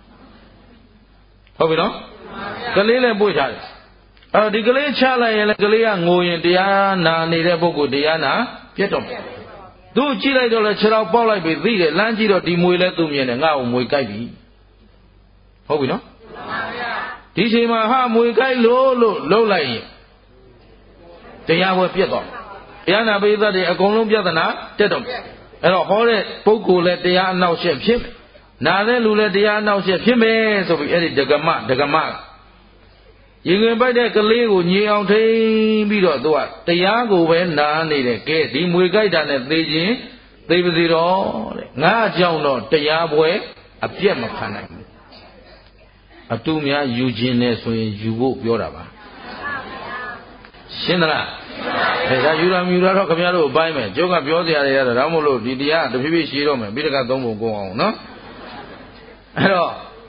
ဟုတ်ပြီနော်ကလေးလည်းပွေ့ထားတယ်အဲ့ဒီကလေးချလိုက်ရင်လည်းကလေးကငိုရင်တရားနာနေတဲ့ပုဂ္ဂိုလ်တရားနာပြတ်တော့မယ်သူကြည့်လိုက်တော့လည်းခြေထောက်ပေါက်လိုက်ပြီသိတယ်လမ်းကြည့်တော့ဒီမွေလဲသူ့မြင်တယ်ငါ့ကိုမွေကြိုက်ပြီဟုတ်ပြီနော်ဒီချိန်မှာဟာမွေကြိုက်လို့လှုပ်လိုက်ရင်တရားပွဲပြတ်သွားတရားနာပိသတ်တွေအကုန်လုံးပြဿနာတက်တော့အဲ့တော့ဟောတဲ့ပုဂ္ဂိုလ်လည်းတရားအနောက်ရှက်ဖြစ်နာတဲ့လူလည်းတရားအနောက်ရှက်ဖြစ်မယ်ဆိုပြီးအဲ့ဒီဒကမရင်ခွင်ပိုက်တဲ့ကလေးကိုညင်အောင်ထိန်ပြီးတော့သူကတရားကိုပဲနာနေတယ်ကဲဒီမွေကြိုက်တာနဲ့သေခြင်းသေပါစေတော့တဲ့ငါအကြောင်းတော့တရားပွဲအပြတ်မခံနိုင်ဘူးအတူများယူခြင်းနဲ့ဆိုရင်ယူဖို့ပြောတာပါရှင်းသလားဒါယူတာမြူတာတော့ခင်ဗျားတို့အပိုင်းမယ်ကျုပ်ကပြောစရာတွေရတော့ဒါမို့လို့ဒီတရားတဖြည်းဖြည်းရှင်းတော့မယ်ပြီးတကသုံးပုံကုန်အောင်နော်အဲ့တော့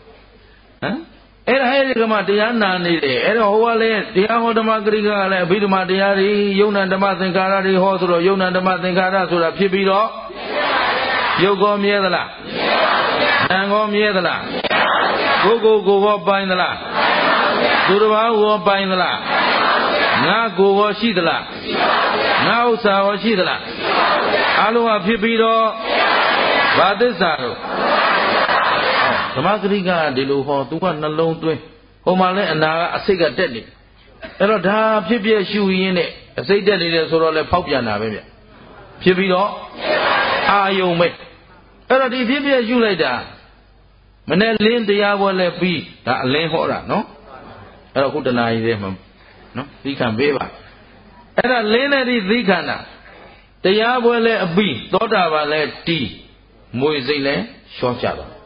အဲ့ဒီကမှတရားနာနေတယ်အဲ့တော့ဟိုကလည်းတရားဟောဓမ္မဂရိကကလည်းအဘိဓမ္မာတရားတွေယုံနာဓမ္မသင်္ခါရတွေဟောဆိုတော့ယုံနာဓမ္မသင်္ခါရဆိုတာဖြစ်ပြီးတော့ယုတ်ကောမြဲသလားနာမ်ကောမြဲသလားကိုယ်ကောပိုင်သလားသူတစ်ပါးကောပိုင်သလားငါကိုယ်ကောရှိသလားငါဥစ္စာကောရှိသလားအလုံးဟာဖြစ်ပြီးတော့ဘာသစ္စာတို့ဓမ္မဂရိကဒီလိုဟောသူကနှလုံးသွင်းဟိုမှာလဲအနာကအစိတ်ကတက်နေအဲ့တော့ဒါဖြစ်ပြရှုရင်းနဲ့အစိတ်တက်နေတယ်ဆိုတော့လဲဖောက်ပြန်တာပဲဗျဖြစ်ပြီးတော့အာယုံပဲအဲ့တော့ဒီဖြစ်ပြရှုလိုက်တာမနဲ့လင်းတရားပွဲလဲပြီးဒါအလင်းဟောတာနော်အဲ့တော့ခုတနာကြီးသေးမှာနော်သီခံပေးပါအဲ့ဒါလင်းတဲ့ဒီသီခံတာတရားပွဲလဲအပြီးသောတာပန်လဲတီးမွေစိတ်လဲရှော့ချတော့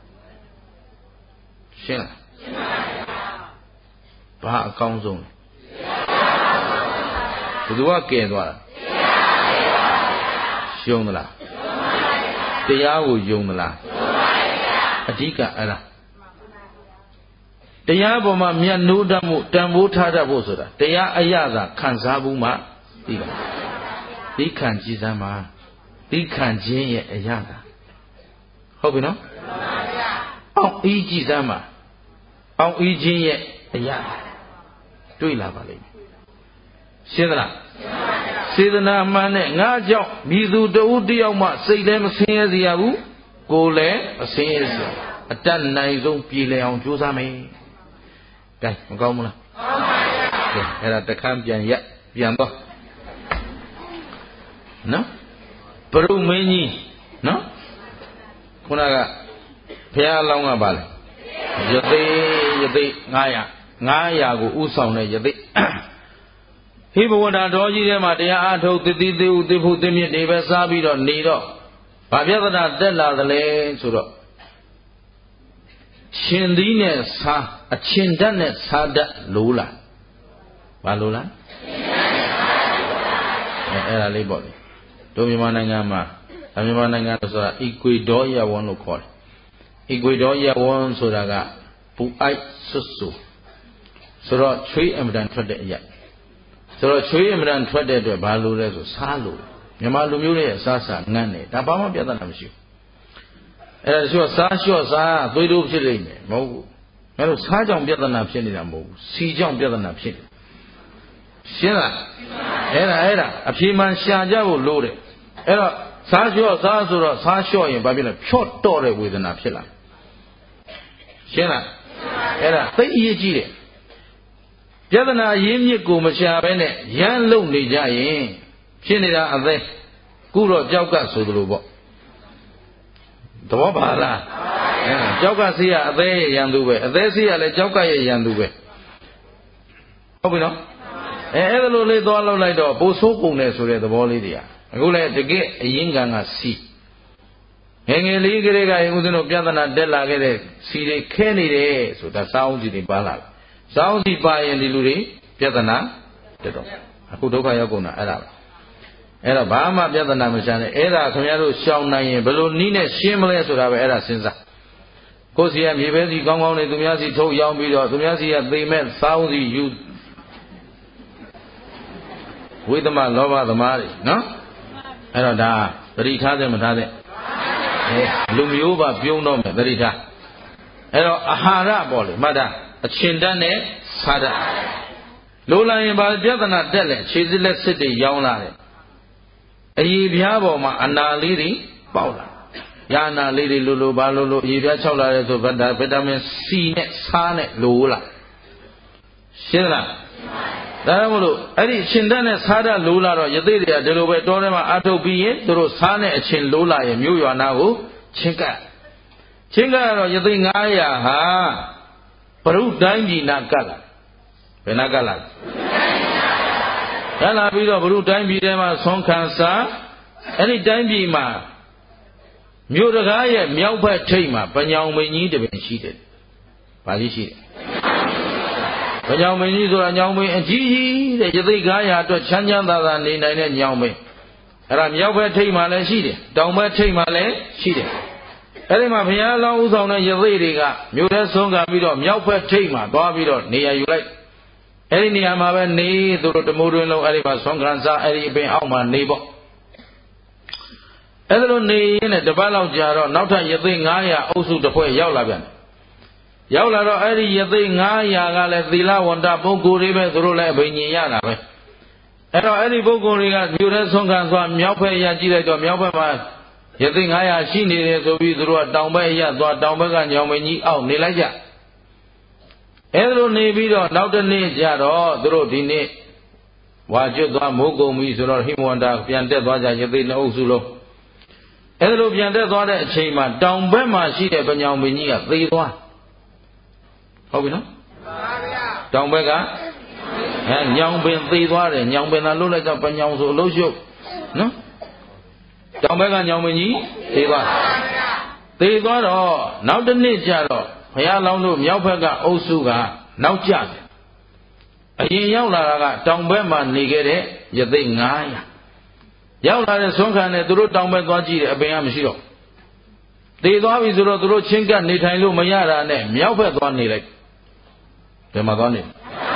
ရှင်းလားရှင်းပါဗျာဘာအကောင်းဆုံးလဲဘယ်သူကကဲသွားတာရှုံးသလားတရားကိုယုံသလားအဓိကအဲ့ဒါတရားပေါ်မှာမြတ်နိုးတတ်မှုတန်ဖိုးထားတတ်ဖို့ဆိုတာတရားအရသာခံစားမှုမှသိပါသိခံကြည်စမ်းပါသိခံခြင်းရဲ့အရသာဟုတ်ပြီနော်အောင်ဤကြည်စမ်းပါအောင်ဤခြင်းရဲ့အရသာတွေ့လာပါလိမ့်မယ်ရှင်းသလားစေတနာမှန်နဲ့ငါကြောင့်မိသူတဦးတယောက်မှစိတ်လည်းမဆင်းရဲစေရဘူးကိုယ်လည်းမဆင်းရဲစေအတတ်နိုင်ဆုံးပြည်လည်အောင်ကြိုးစားမယ်ကဲမကောင်းဘူးလားကောင်းပါဗျာအဲ့ဒါတခါပြန်တော့နော်ဘုရုမင်းကြီးနော်ခုနကဘုရားအလောင်းကပါလေယသိ900ကိုဥဆောင်တဲ့ယသိဟိဘဝတ္တတော်ကြီးထဲမှာတရားအားထုတ်သတိသေးဥသိဖို့သိမြင့်နေပဲစားပြီးတော့နေတော့ဘာပြဿနာတက်လာသလဲဆိုတော့ရှင်သီးနဲ့စားအချင်းဓာတ်နဲ့စားဓာတ်လို့လားဘာလို့လားအဲ့ဒါလေးပေါ့လေတို့မြန်မာနိုင်ငံမှာမြန်မာနိုင်ငံဆိုတာ Ecuador ရဝန်းလို့ခေါ်တယ် Ecuador ရဝန်းဆိုတာကပူအိုက်ဆွတ်ဆိုတော့ချွေးအမတန်ထွက်တဲ့အရာဆိုတော့ချွေးအမတန်ထွက်တဲ့အတွက်ဘာလို့လဲဆိုစားလို့မြန်မာလူမျိုးတွေရဲ့စားစာငတ်နေဒါဘာမှပြဿနာမရှိဘူးအဲ့ဒါဆိုစားလျှော့စားသွေးတိုးဖြစ်လိမ့်မယ်မဟုတ်ဘူးအဲ့လိုစားကြောင့်ပြဿနာဖြစ်နေတာမဟုတ်ဘူးစီကြောင့်ပြဿနာဖြစ်နေရှင်းလားအဲ့ဒါအဖြေမှန်ရှာကြဖို့လိုတယ်အဲ့တော့စားလျှော့စားဆိုတော့စားလျှော့ရင်ဘာဖြစ်လဲဖြော့တော့တဲ့ဝေဒနာဖြစ်လာရှင်းလားအဲ့ဒါသိအရေးကြီးတယ်ပြဿနာရင်းမြစ်ကိုမရှာဘဲနဲ့ရမ်းလုံနေကြရင်ဖြစ်နေတာအသက်ကုတော့ကြောက်ကဆိုသလိုပေါ့သဘောပါလားကြောက်ကစီးရအသေးရဲ့ရန်သူပဲအသေးစီးရလည်းကြောက်ကရဲ့ရန်သူပဲဟုတ်ပြီနော်အဲ့ဒါလိုလေးသွားလောက်လိုက်တော့ပိုဆိုးကုန်တယ်ဆိုတဲ့သဘောလေးတွေကအခုလည်းတကယ်အရင်ကစီငယ်ငယ်လေးကလေးကဦးဇင်းတို့ပြဿနာတက်လာခဲ့တဲ့စီတွေခဲနေတယ်ဆိုတာစောင်းစီတွေပါလာစောင်းစီပါရင်ဒီလူတွေပြဿနာတက်တော့အခုဒုက္ခရောက်ကုန်တာအဲ့ဒါအဲ့တော့ဘာမှပြဿနာမရှာနဲ့အဲ့ဒါခင်ဗျားတို့ရှောင်နိုင်ရင်ဘယ်လိုနည်းနဲ့ရှင်းမလဲဆိုတာပဲအဲ့ဒါစဉ်းစားကိုယ်စီကမြေပဲစီကောင်းကောင်းလေးသူများစီထုတ်ရောင်းပြီးတော့သူများစီကသိမဲ့စောင်းစီယူဝိသမလောဘသမားတွေနော်အဲ့တော့ဒါသတိထားတယ်မထားတဲ့လူမျိုးပါပြုံးတော့မယ်သတိထားအဲ့တော့အာဟာရပေါ့လေမှတ်တာအချင်းတတ်နဲ့စားတတ်လိုလာရင်ဗာပြဿနာတက်လေခြေစစ်လက်စစ်တွေရောင်းလာတယ်အည်ပြားပေါ်မှာအနာလေးတွေပေါက်လာယာနာလေးတွေလိုဘာလိုအည်ပြား၆လာတယ်ဆိုဗီတာမင် C နဲ့စားနဲ့လိုလာရှင်းလားဒါမှမဟုတ်အဲ့ဒီအချင်းတတ်နဲ့စားတတ်လိုလာတော့ယသိတွေကဒီလိုပဲတောထဲမှာအထုတ်ပြီးရင်သူတို့စားနဲ့အချင်းလိုလာရင်မြို့ရွာနာကိုချင်းကပ်တော့ယသိ900ဟာပရုတိုင်းပြည်နာကပ်လာဘယ်နာကပ်လာလာပြီးတော့ဘုရုတိုင်းပြည်ထဲမှာဆွမ်းခံစားအဲ့ဒီတိုင်းပြည်မှာမြို့တကားရဲ့မြောက်ဘက်ထိပ်မှာပညောင်မင်းကြီးတပင်ရှိတယ်။ဘာကြီးရှိတယ်။ပညောင်မင်းကြီးဆိုတာညောင်မင်းအကြီးကြီးတဲ့ယသိ900အတွက်ချမ်းချမ်းသာသာနေနိုင်တဲ့ညောင်မင်းအဲ့ဒါမြောက်ဘက်ထိပ်မှာလည်းရှိတယ်။တောင်ဘက်ထိပ်မှာလည်းရှိတယ်။အဲ့ဒီမှာဘုရားလောင်းဥဆောင်တဲ့ယသိတွေကမြို့ထဲဆွမ်းခံပြီးတော့မြောက်ဘက်ထိပ်မှာသွားပြီးတော့နေရာယူလိုက်အဲ့ဒီနေရာမှာပဲနေသူတို့တမိုးတွင်လုံးအဲ့ဒီမှာဆွမ်းခံစားအဲ့ဒီအပင်အောက်မှာနေပေါ့အဲ့ဒါလိုနေရင်လည်းတပတ်လောက်ကြာတော့နောက်ထပ်ယသိ900အုပ်စုတစ်ဖွဲ့ရောက်လာပြန်ရောက်လာတော့အဲ့ဒီယသိ900ကလည်းသီလဝန္တပုဂ္ဂိုလ်တွေပဲသူတို့လည်းအဘိညာဉ်ရတာပဲအဲ့တော့အဲ့ဒီပုဂ္ဂိုလ်တွေကမြို့ထဲဆွမ်းခံသွားမြောက်ဘက်ရကြည့်လိုက်တော့မြောက်ဘက်မှာယသိ900ရှိနေတယ်ဆိုပြီးသူတို့ကတောင်ဘက်ရသွားတောင်ဘက်ကညောင်မင်းကြီးအောက်နေလိုက်ကြအဲ့လိုနေပြီးတော့နောက်တစ်နေ့ကျတော့သူတို့ဒီနေ့ဝါကျွတ်သွားမိုးကုန်ပြီဆိုတော့ဟိမဝန္တာပြန်တက်သွားကြယသိနှစ်အုပ်စုလုံးအဲ့လိုပြန်တက်သွားတဲ့အချိန်မှာတောင်ဘက်မှာရှိတဲ့ပညောင်မင်းကြီးကသေသွားဟုတ်ပြီနော်တောင်ဘက်ကညောင်ပင်သေသွားတယ်ညောင်ပင်သာလှုပ်လိုက်တော့ပညောင်ဆိုအလုံးရှုပ်နော်တောင်ဘက်ကညောင်မင်းကြီးသေသွားတော့နောက်တစ်နေ့ကျတော့ဘုရားလောင်းတို့မြောက်ဘက်ကအုပ်စုကနောက်ကျတယ်အရင်ရောက်လာတာကတောင်ဘက်မှာနေခဲ့တဲ့ယသိ900ရောက်လာတဲ့ဆွမ်းခံနဲ့သူတို့တောင်ဘက်သွားကြည့်တယ်အပင်ကမရှိတော့သေသွားပြီဆိုတော့သူတို့ချင်းကပ်နေထိုင်လို့မရတာနဲ့မြောက်ဘက်သွားနေလိုက်ဘယ်မှာသွားနေ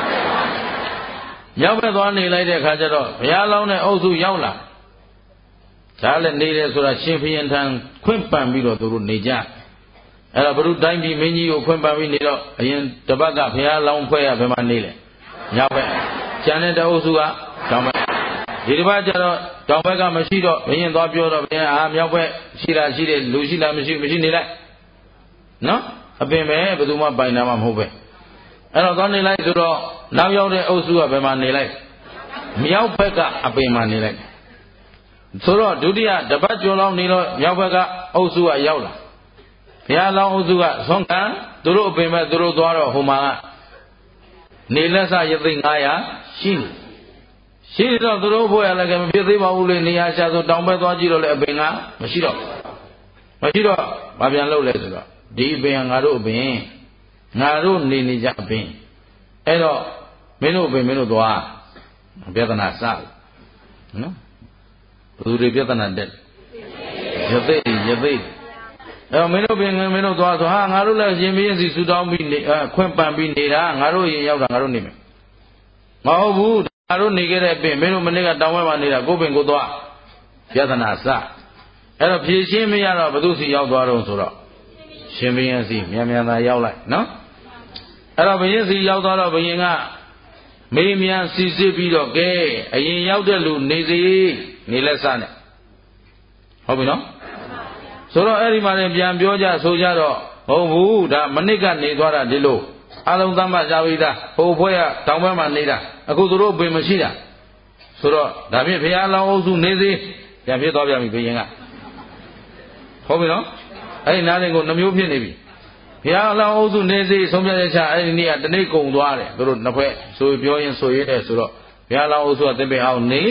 မြောက်ဘက်သွားနေလိုက်တဲ့အခါကျတော့ဘုရားလောင်းတဲ့အုပ်စုရောက်လာဒါလည်းနေတယ်ဆိုတာရှင်ဖျင်ထံခွင့်ပန်ပြီးတော့သူတို့နေကြအဲ့တော့ဘုရုတိုင်းပြည်မင်းကြီးကိုခွင့်ပန်ပြီးနေတော့အရင်တပတ်ကဘုရားလောင်းဖွဲ့ရဘယ်မှာနေလဲမြောက်ဘက်ကျန်တဲ့တအုပ်စုကတောင်ဘက်ဒီတစ်ပတ်ကျတော့တောင်ဘက်ကမရှိတော့ဘုရင်သွားပြောတော့ဘုရင်မြောက်ဘက်ရှိလားရှိတယ်လူရှိလားမရှိနေလိုက်နော်အပင်ပဲဘယ်သူမှပိုင်တာမှမဟုတ်ပဲအဲ့တော့သွားနေလိုက်ဆိုတော့နောက်ရောက်တဲ့အုပ်စုကဘယ်မှာနေလိုက်မြောက်ဘက်ကအပင်မှာနေလိုက်ဆိုတော့ဒုတိယတပတ်ကျော်လောက်နေတော့မြောက်ဘက်ကအုပ်စုကရောက်လာဘုရားလောင်းအုပ်စုကဆွမ်းခံသူတို့အပင်မဲ့သူတို့သွားတော့ဟိုမှာကနေလက်စယသိ900ရှိတော့သူတို့ဘွယ်လည်းကမဖြစ်သေးပါဘူးလေနေရာရှာဆိုတောင်ဘက်သွားကြည့်တော့လေအပင်ကမရှိတော့မပြန်လို့လဲဆိုတော့ဒီအပင်ကငါတို့အပင်ငါတို့နေကြအပင်အဲ့တော့မင်းတို့အပင်မင်းတို့သွားပြဿနာစနော်ဘယ်သူတွေပြဿနာတက်ယသိအဲ့မင်းတို့ပင်မင်းတို့သွားဆိုဟာငါတို့လည်းရှင်မင်းစီဆူတောင်းပြီးနေခွင့်ပန်ပြီးနေတာငါတို့ရင်ရောက်တာငါတို့နေမယ်မဟုတ်ဘူးငါတို့နေခဲ့တဲ့ပင်မင်းတို့မနေ့ကတောင်းဝဲမှာနေတာကိုပင်ကိုသွားပြဿနာစအဲ့တော့ဖြည့်ရှင်းမရတော့ဘသူစီရောက်သွားတော့ဆိုတော့ရှင်မင်းစီမြန်သာရောက်လိုက်နော်အဲ့တော့ဘုရင်စီရောက်သွားတော့ဘုရင်ကမေးမြန်စီစစ်ပြီးတော့ကဲအရင်ရောက်တဲ့လူနေစီနေလက်စနဲ့ဟုတ်ပြီနော်ဆိုတော့အဲ့ဒီမှာလည်းပြန်ပြောကြဆိုကြတော့ဟုတ်ဘူးဒါမနစ်ကနေသွားတာဒီလိုအလုံးသမ်းမကြဝိသားဟိုဖွဲ့ကတောင်ဘက်မှာနေတာအခုသူတို့ပင်မရှိတာဆိုတော့ဒါဖြင့်ဘုရားလောင်းအုပ်စုနေစေပြန်ဖြစ်သွားပြန်ပြီဘုရင်ကဟုတ်ပြီနော်အဲ့ဒီနားလင်ကိုနှမျိုးဖြစ်နေပြီဘုရားလောင်းအုပ်စုနေစေဆုံးဖြတ်ချက်ချအဲ့ဒီနေ့ကတနေ့ကုန်သွားတယ်သူတို့နှစ်ဖွဲ့ဆိုပြောရင်ဆိုရဲတယ်ဆိုတော့ဘုရားလောင်းအုပ်စုကသင်္ပင်အောင်နေ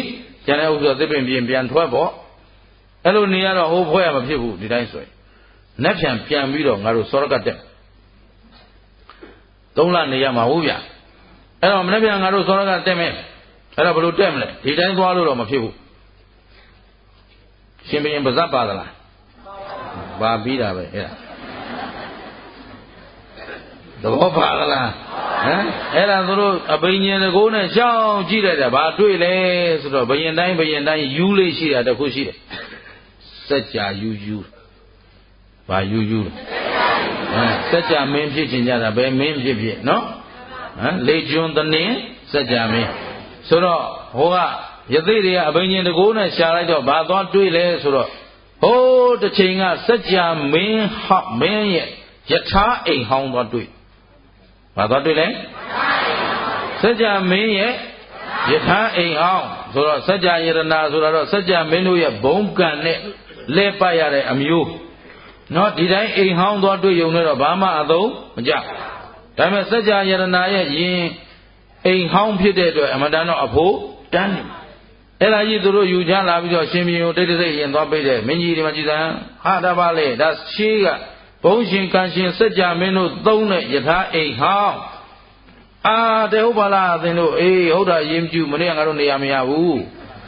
ကျန်တဲ့ဥစ္စာသစ်ပင်ပြင်ပြန်ထွက်ပေါ့အဲ့လိုနေရတော့ဟိုဖွဲ့ရမဖြစ်ဘူးဒီတိုင်းဆိုရင်နက်ပြန်ပြန်ပြီးတော့ငါတို့စောရကတက်3 လနေရမှာဟုတ်ဗျအဲ့တော့မနေ့ပြန်ငါတို့စောရကတက်မယ်အဲ့တော့ဘယ်လိုတက်မလဲဒီတိုင်းသွားလို့တော့မဖြစ်ဘူးရှင်ဘုရင်ပါဇက်ပါသလားပါပြီးတာပဲအဲ့ဒါသဘောပါလားဟမ်အဲ့ဒါသူတို့အဘိညာဉ်တကိုးနဲ့ရှောင်းကြည့်လိုက်တာဘာတွေ့လဲဆိုတော့ဘယင်တိုင်းယူလေးရှိတာတခုရှိတယ်စัจ जा ယူဘာယူစัจ जा မင်းဖြစ်ချင်ကြတာဘယ်မင်းဖြစ်နော်ဟမ်လေကျွန်းတင်းစัจ जा မင်းဆိုတော့ဟိုကယသိတွေကအဘိညာဉ်တကိုးနဲ့ရှာလိုက်တော့ဘာသွားတွေ့လဲဆိုတော့ဟိုးတစ်ချိန်ကစัจ जा မင်းဟောက်မင်းရဲ့ယထာအိမ်ဟောင်းသွားတွေ့ဘာသွားတွေ့လဲစัจ जा မင်းရဲ့ယထာအိမ်ဟောင်းဆိုတော့စัจ जा ယရနာဆိုတာတော့စัจ जा မင်းတို့ရဲ့ဘုံကံနဲ့လဲပတ်ရတဲ့အမျိုးနော်ဒီတိုင်းအိမ်ဟောင်းသွားတွေ့ရုံနဲ့တော့ဘာမှအသုံးမကျဒါပေမဲ့စัจ जा ယရနာရဲ့ယင်အိမ်ဟောင်းဖြစ်တဲ့အတွက်အမတန်တော့အဖို့တန်းနေအဲ့ဒါကြီးသူတို့ယူချလာပြီးတော့ရှင်ဘုရင်ကိုတိတ်တိတ်ရင်သွားပိတ်တယ်မင်းကြီးဒီမှာကြည်စမ်းဟာဒါပါလေဒါရှေးကဘုံရှင်ကံရှင်စัจ जा မင်းတို့သုံးတဲ့ယထာအိမ်ဟောင်းတဲ့ဟုတ်ပါလားသင်တို့အေးဟုတ်တာရင်မကျူမနေ့ကငါတို့နေရမရဘူး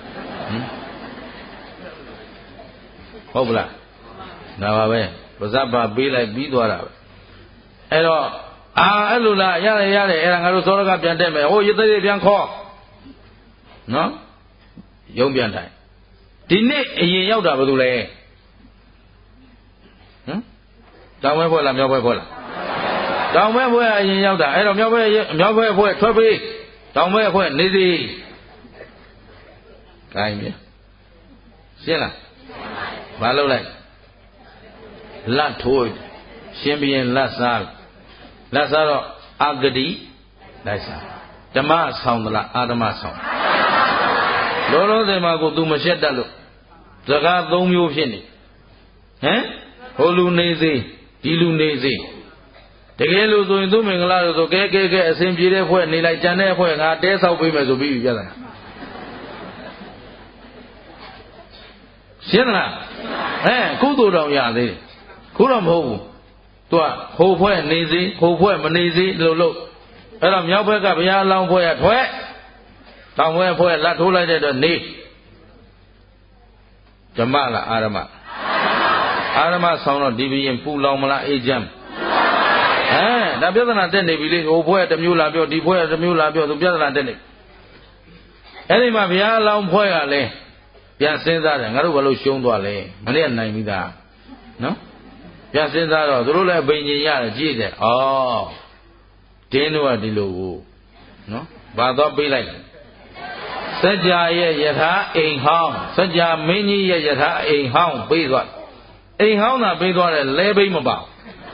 ဟုတ်ပလားဒါပါပဲပါဇက်ပါပေးလိုက်ပြီးသွားတာပဲအဲ့တော့အဲ့လိုလားရတယ်အဲ့ဒါငါတို့စောရကပြန်တက်မယ်ဟိုရသေးသေးပြန်ခေါ်နော်ရုံးပြန်တိုင်းဒီနေ့အရင်ရောက်တာဘာလို့လဲဟမ်တောင်ဘက်ဖွဲ့လားမြောက်ဘက်ဖွဲ့လားတောင်ဘက်ဖွဲ့အရင်ရောက်တာအဲ့တော့မြောက်ဘက်ဖွဲ့ထွက်ပြီးတောင်ဘက်ဖွဲ့နေသည်ခိုင်းပြီရှင်းလားဘာလုပ်လိုက်လက်ထိုးရှင်ဘုရင်လက်စားတော့အာဂတိလိုက်စားဓမ္မဆောင်သလားအာဓမ္မဆောင်လောလောဆယ်မှာကို तू မရှက်တတ်လို့စကား3 မျိုးဖြစ်နေဟမ်ဟိုလူနေစေဒီလူနေစေတကယ်လို့ဆိုရင်သူမင်္ဂလာလို့ဆိုကဲအစဉ်ပြေတဲ့ဖွဲ့နေလိုက်ကြံတဲ့ဖွဲ့ငါတဲဆောက်ပေးမယ်ဆိုပြီးပြဿနာရှင်းလားကုသိုလ်တော်ရသေးတယ်ခုတော့မဟုတ်ဘူးသူကဟိုဖွဲ့နေစေဟိုဖွဲ့မနေစေလို့အဲ့တော့မြောက်ဘက်ကဘုရားအလောင်းဖွဲ့ရထွက်တောင်ဘက်ဖွဲ့လက်ထိုးလိုက်တဲ့တော့နေဓမ္မလားအာရမဆောင်တော့ဒီဘရင်ပူလောင်မလားအေးချမ်းဒါပြဿနာတက်နေပြီလေဟိုဖွဲ့တစ်မျိုးလာပြောဒီဖွဲ့တစ်မျိုးလာပြောသူပြဿနာတက်နေအဲ့ဒီမှာဘုရားအလောင်းဖွဲ့ကလည်းပြန်စဉ်းစားတယ်ငါတို့ဘာလို့ရှုံးသွားလဲမနေ့ကနိုင်ပြီသားနော်ပြန်စဉ်းစားတော့သူတို့လည်းဘိညာဉ်ရတယ်ကြည့်တယ်တင်းတို့ကဒီလိုကိုနော်ဘာတော့ပေးလိုက်စัจ जा ရဲ့ယထာအိမ်ဟောင်းစัจ जा မင်းကြီးရဲ့ယထာအိမ်ဟောင်းပေးသွားအိမ်ဟောင်းသာပေးသွားတယ်လဲဘိမပါ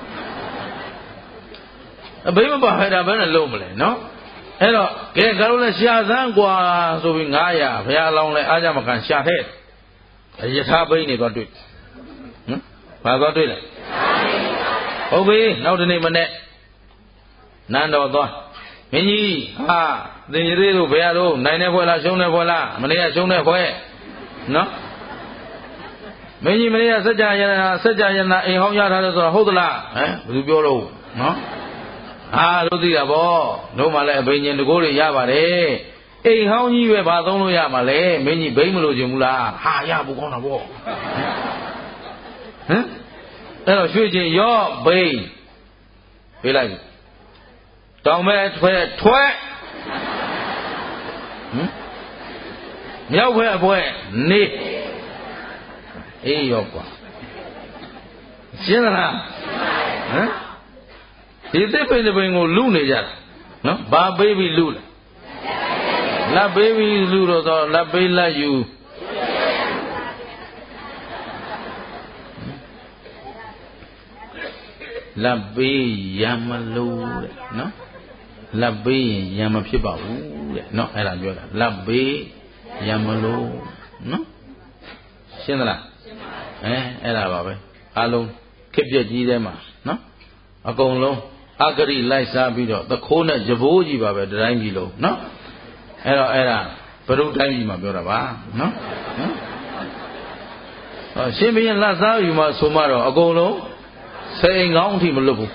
ဘိမပါဟဲ့ဒါဘယ်နဲ့လုံးမလဲနော်အဲ့တော့ကဲကတော့လဲရှာစမ်းกว่าဆိုပြီး900ဘုရားအလောင်းလဲအားကြမကန်ရှာထဲယထာဘိနေတော့တွေ့ဘာသွားတွေ့လဲဟုတ်ပြီနောက်တနေ့မနေ့နန်းတော်သွားမင်းကြီးသင်္ကြန်တို့ဘုရားတို့နိုင်တဲ့ဖွဲ့လားရှုံးတဲ့ဖွဲ့လားမနေ့ကရှုံးတဲ့ဖွဲ့နော်မင်းကြီးမနေ့ကစัจ जा ယနာအိမ်ဟောင်းရထားတယ်ဆိုတော့ဟုတ်သလားဘယ်သူပြောတော့နော်တို့သိတာဗောတို့မှလည်းအဘိညာဉ်တကိုးတွေရပါတယ်အိမ်ဟောင်းကြီးပဲဘာသုံးလို့ရမှာလဲမင်းကြီးဘိမလို့ချင်ဘူးလားရဖို့ကောင်းတာဗောအဲ့တော့ရွှေချင်းရော့ဘိပေးလိုက်တောင်မဲ့ထွက်မြောက်ဘက်အဖွဲနေအေးရောကွာရှင်းလားဒီသစ်ပင်တစ်ပင်ကိုလူနေကြတာနော်ဘာပေးပြီးလူလဲလက်ပေးပြီးလူတော့ဆိုလက်ပေးလက်ယူလက်ပေးရံမလို့တဲ့နော်လက်ပေးရင်ရံမဖြစ်ပါဘူးတဲ့နော်အဲ့ဒါပြောတာလက်ပေးရံမလို့နော်ရှင်းသလားအဲ့ဒါပါပဲအလုံးခက်ပြက်ကြီးထဲမှာနော်အကုန်လုံးအဂရိလိုက်စားပြီးတော့သခိုးနဲ့ကြဘိုးကြီးပါပဲတတိုင်းကြီးလုံးနော်အဲ့တော့အဲ့ဒါရုတ်တိုင်းပြည်မှာပြောတာပါနော်ရှင်ဘုရင်လက်စားယူမှဆိုမှတော့အကုန်လုံးစိန်ကောင်းအထိမလွတ်ဘူး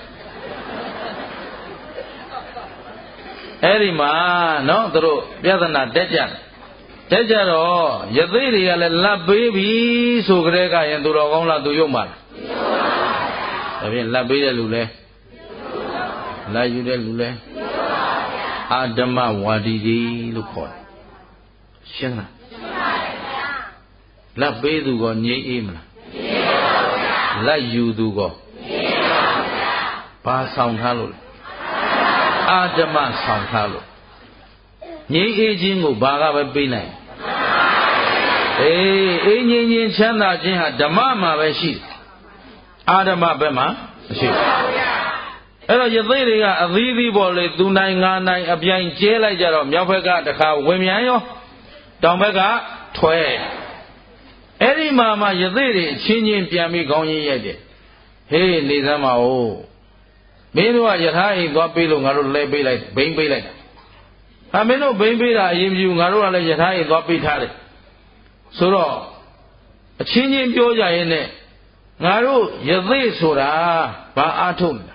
အဲ့ဒီမှာနော်သူတို့ပြဿနာတက်ကြတော့ယသိတွေကလည်းလက်ပေးပြီဆိုကြတဲ့ကရင်သူတော်ကောင်းလားသူရုပ်မှာလားဒါဖြင့်လက်ပေးတဲ့လူလဲလက်ယူတဲ့လူလဲအာဓမ္မဝါဒီကြီးလို့ခေါ်တယ်ရှင်းလားလက်ပေးသူကငြိမ်းအေးမလားလက်ယူသူကဘာဆောင်ထားလို့လဲအာဓမ္မဆောင်ထားလို့ငြိမ်းအေးခြင်းကိုဘာကပဲပေးနိုင်အေးငြိမ်းခြင်းချမ်းသာခြင်းဟာဓမ္မမှာပဲရှိတယ်အာဓမ္မဘက်မှာမရှိဘူးအဲ့တော့ယသိတွေကအသီးသီးပေါ်လေသူနိုင်ငါနိုင်အပြိုင်ကျဲလိုက်ကြတော့မြောက်ဘက်ကတခါဝင်မြန်ရောတောင်ဘက်ကထွဲအဲ့ဒီမှာယသိတွေအချင်းချင်းပြန်ပြီးခေါင်းရင်းရိုက်တယ်ဟေးနေသမ်းပါဦးမင်းတို့ကယထာအိမ်သွားပေးလို့ငါတို့လဲပေးလိုက်ဘိန်းပေးလိုက်ဟာမင်းတို့ဘိန်းပေးတာအရင်ပြုငါတို့ကလည်းယထာအိမ်သွားပေးထားတယ်ဆိုတော့အချင်းချင်းပြောကြရင်နဲ့ငါတို့ယသိဆိုတာဘာအားထုတ်လဲ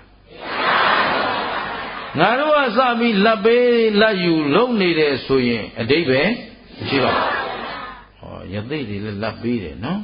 ငါတို့ကစပြီးလက်ပေးလက်ယူလုံနေတယ်ဆိုရင်အတိတ်ပဲမရှိတော့ဟောယသိတွေလည်းလက်ပေးတယ်နော်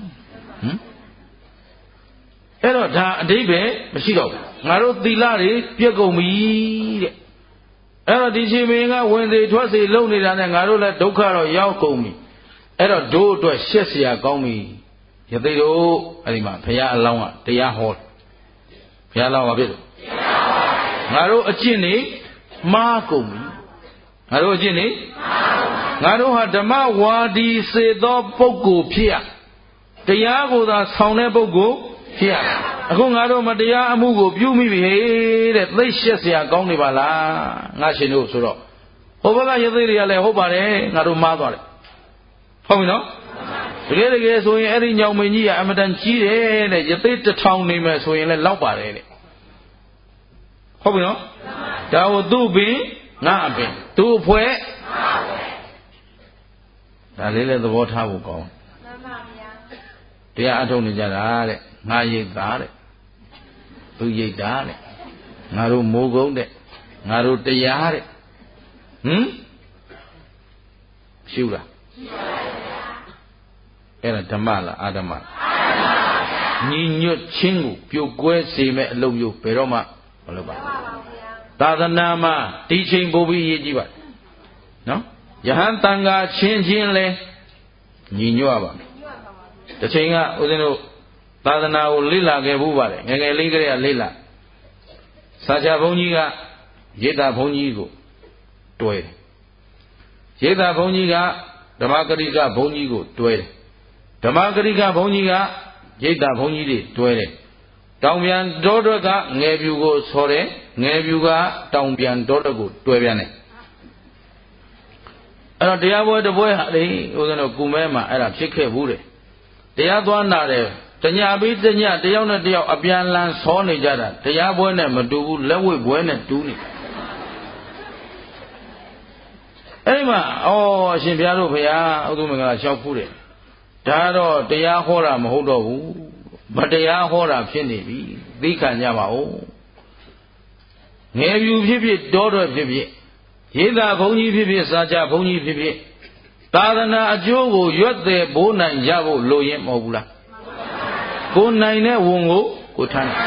အဲ့တော့ဒါအတိတ်ပဲမရှိတော့ဘူးငါတို့သီလတွေပြည့်ကုန်ပြီတဲ့အဲ့တော့ဒီရှင်မင်းကဝင်စေထွက်စေလုံနေတာနဲ့ငါတို့လည်းဒုက္ခတော့ရောက်ကုန်ပြီအဲ့တော့တို့အတွက်ရှက်เสียကောင်းပြီယသိတို့အဲ့ဒီမှာဘုရားအလောင်းကတရားဟောတယ်ဘုရားအလောင်းကဖြစ်တယ်ငါတို့အကျင့်နေမှားကုန်ပြီငါတို့အကျင့်နေငါတို့ဟာဓမ္မဝါဒီစေသောပုဂ္ဂိုလ်ဖြစ်ရတရားကိုသာဆောင်တဲ့ပုဂ္ဂိုလ်ဖြစ်ရအခုငါတို့မတရားအမှုကိုပြုမိပြီတဲ့သိရှက်เสียကောင်းနေပါလားငါရှင်တို့ဆိုတော့ဟိုဘက်ကယသိတွေကလည်းဟုတ်ပါတယ်ငါတို့မှားသွားတယ်ဟုတ်ပြီနော်တကယ်ဆိုရင်အဲ့ဒီညောင်မင်းကြီးကအမတန်ကြီးတယ်တဲ့ယသိ1000နေမယ်ဆိုရင်လည်းလောက်ပါတယ်တဲ့ဟုတ်ပြီနော်ဒါကိုသူ့ပင်ငါအပင်သူ့အဖွဲ့ဒါလေးလည်းသဘောထားဖို့ကောင်းတရားအထုတ်နေကြတာတဲ့ငါရိတ်တာတဲ့သူရိတ်တာတဲ့ငါတို့မိုးကုန်းတဲ့ငါတို့တရားတဲ့ရှိလားအဲ့ဒါဓမ္မလားအာဓမ္မညီညွတ်ခြင်းကိုပြိုကွဲစေမဲ့အလုပ်မျိုးဘယ်တော့မှမလုပ်ပါဘူးသာသနာမှာဒီချိန်ပို့ပြီးရေးကြည့်ပါနော်ယဟန်တန်ဃာချင်းလဲညီညွတ်ပါမယ်တစ်ချိန်ကဦးဇင်းတို့သာသနာကိုလေ့လာခဲ့ဘူးပါတယ်ငယ်ငယ်လေးကလေးကလေ့လာစာချဘုန်းကြီးကရိတ်တာဘုန်းကြီးကိုတွဲတယ်ရိတ်တာဘုန်းကြီးကဓမ္မဂရိကဘုန်းကြီးကိုတွဲတယ်ဓမ္မဂရိကဘုန်းကြီးကရိတ်တာဘုန်းကြီးတွေတွဲတယ်တောင်ပြန်တောတွက်ကငယ်ပြူကိုဆော်တယ်ငယ်ပြူကတောင်ပြန်တောတွက်ကိုတွဲပြန်တယ်အဲ့တော့တရားပွဲတစ်ပွဲဟာလေဦးဇင်းတို့ကုမဲမှာအဲ့ဒါဖြစ်ခဲ့ဘူးတယ်တရားသွားနာတယ်တညပြီးတညတယောက်နဲ့တယောက်အပြန်လန်ဆောနေကြတာတရားပွဲနဲ့မတူဘူးလက်ဝိပွဲနဲ့တူးနေအဲ့ဒီမှာအရှင်ဘုရားတို့ဘုရားဥဒ္ဓမင်္ဂလာလျှောက်ဖူးတယ်ဒါတော့တရားဟောတာမဟုတ်တော့ဘူးမတရားဟောတာဖြစ်နေပြီသိခံကြပါဦးငယ်ပြူဖြစ်ဖြစ်တောတော်ဖြစ်ဖြစ်ရိတ်တာဘုန်းကြီးဖြစ်ဖြစ်စာချဘုန်းကြီးဖြစ်ဖြစ်သာသနာအကျိုးကိုရွတ်တယ်ဘိုးနိုင်ရဖို့လိုရင်မဟုတ်ဘူးလားကိုနိုင်တဲ့ဝန်ကိုထမ်း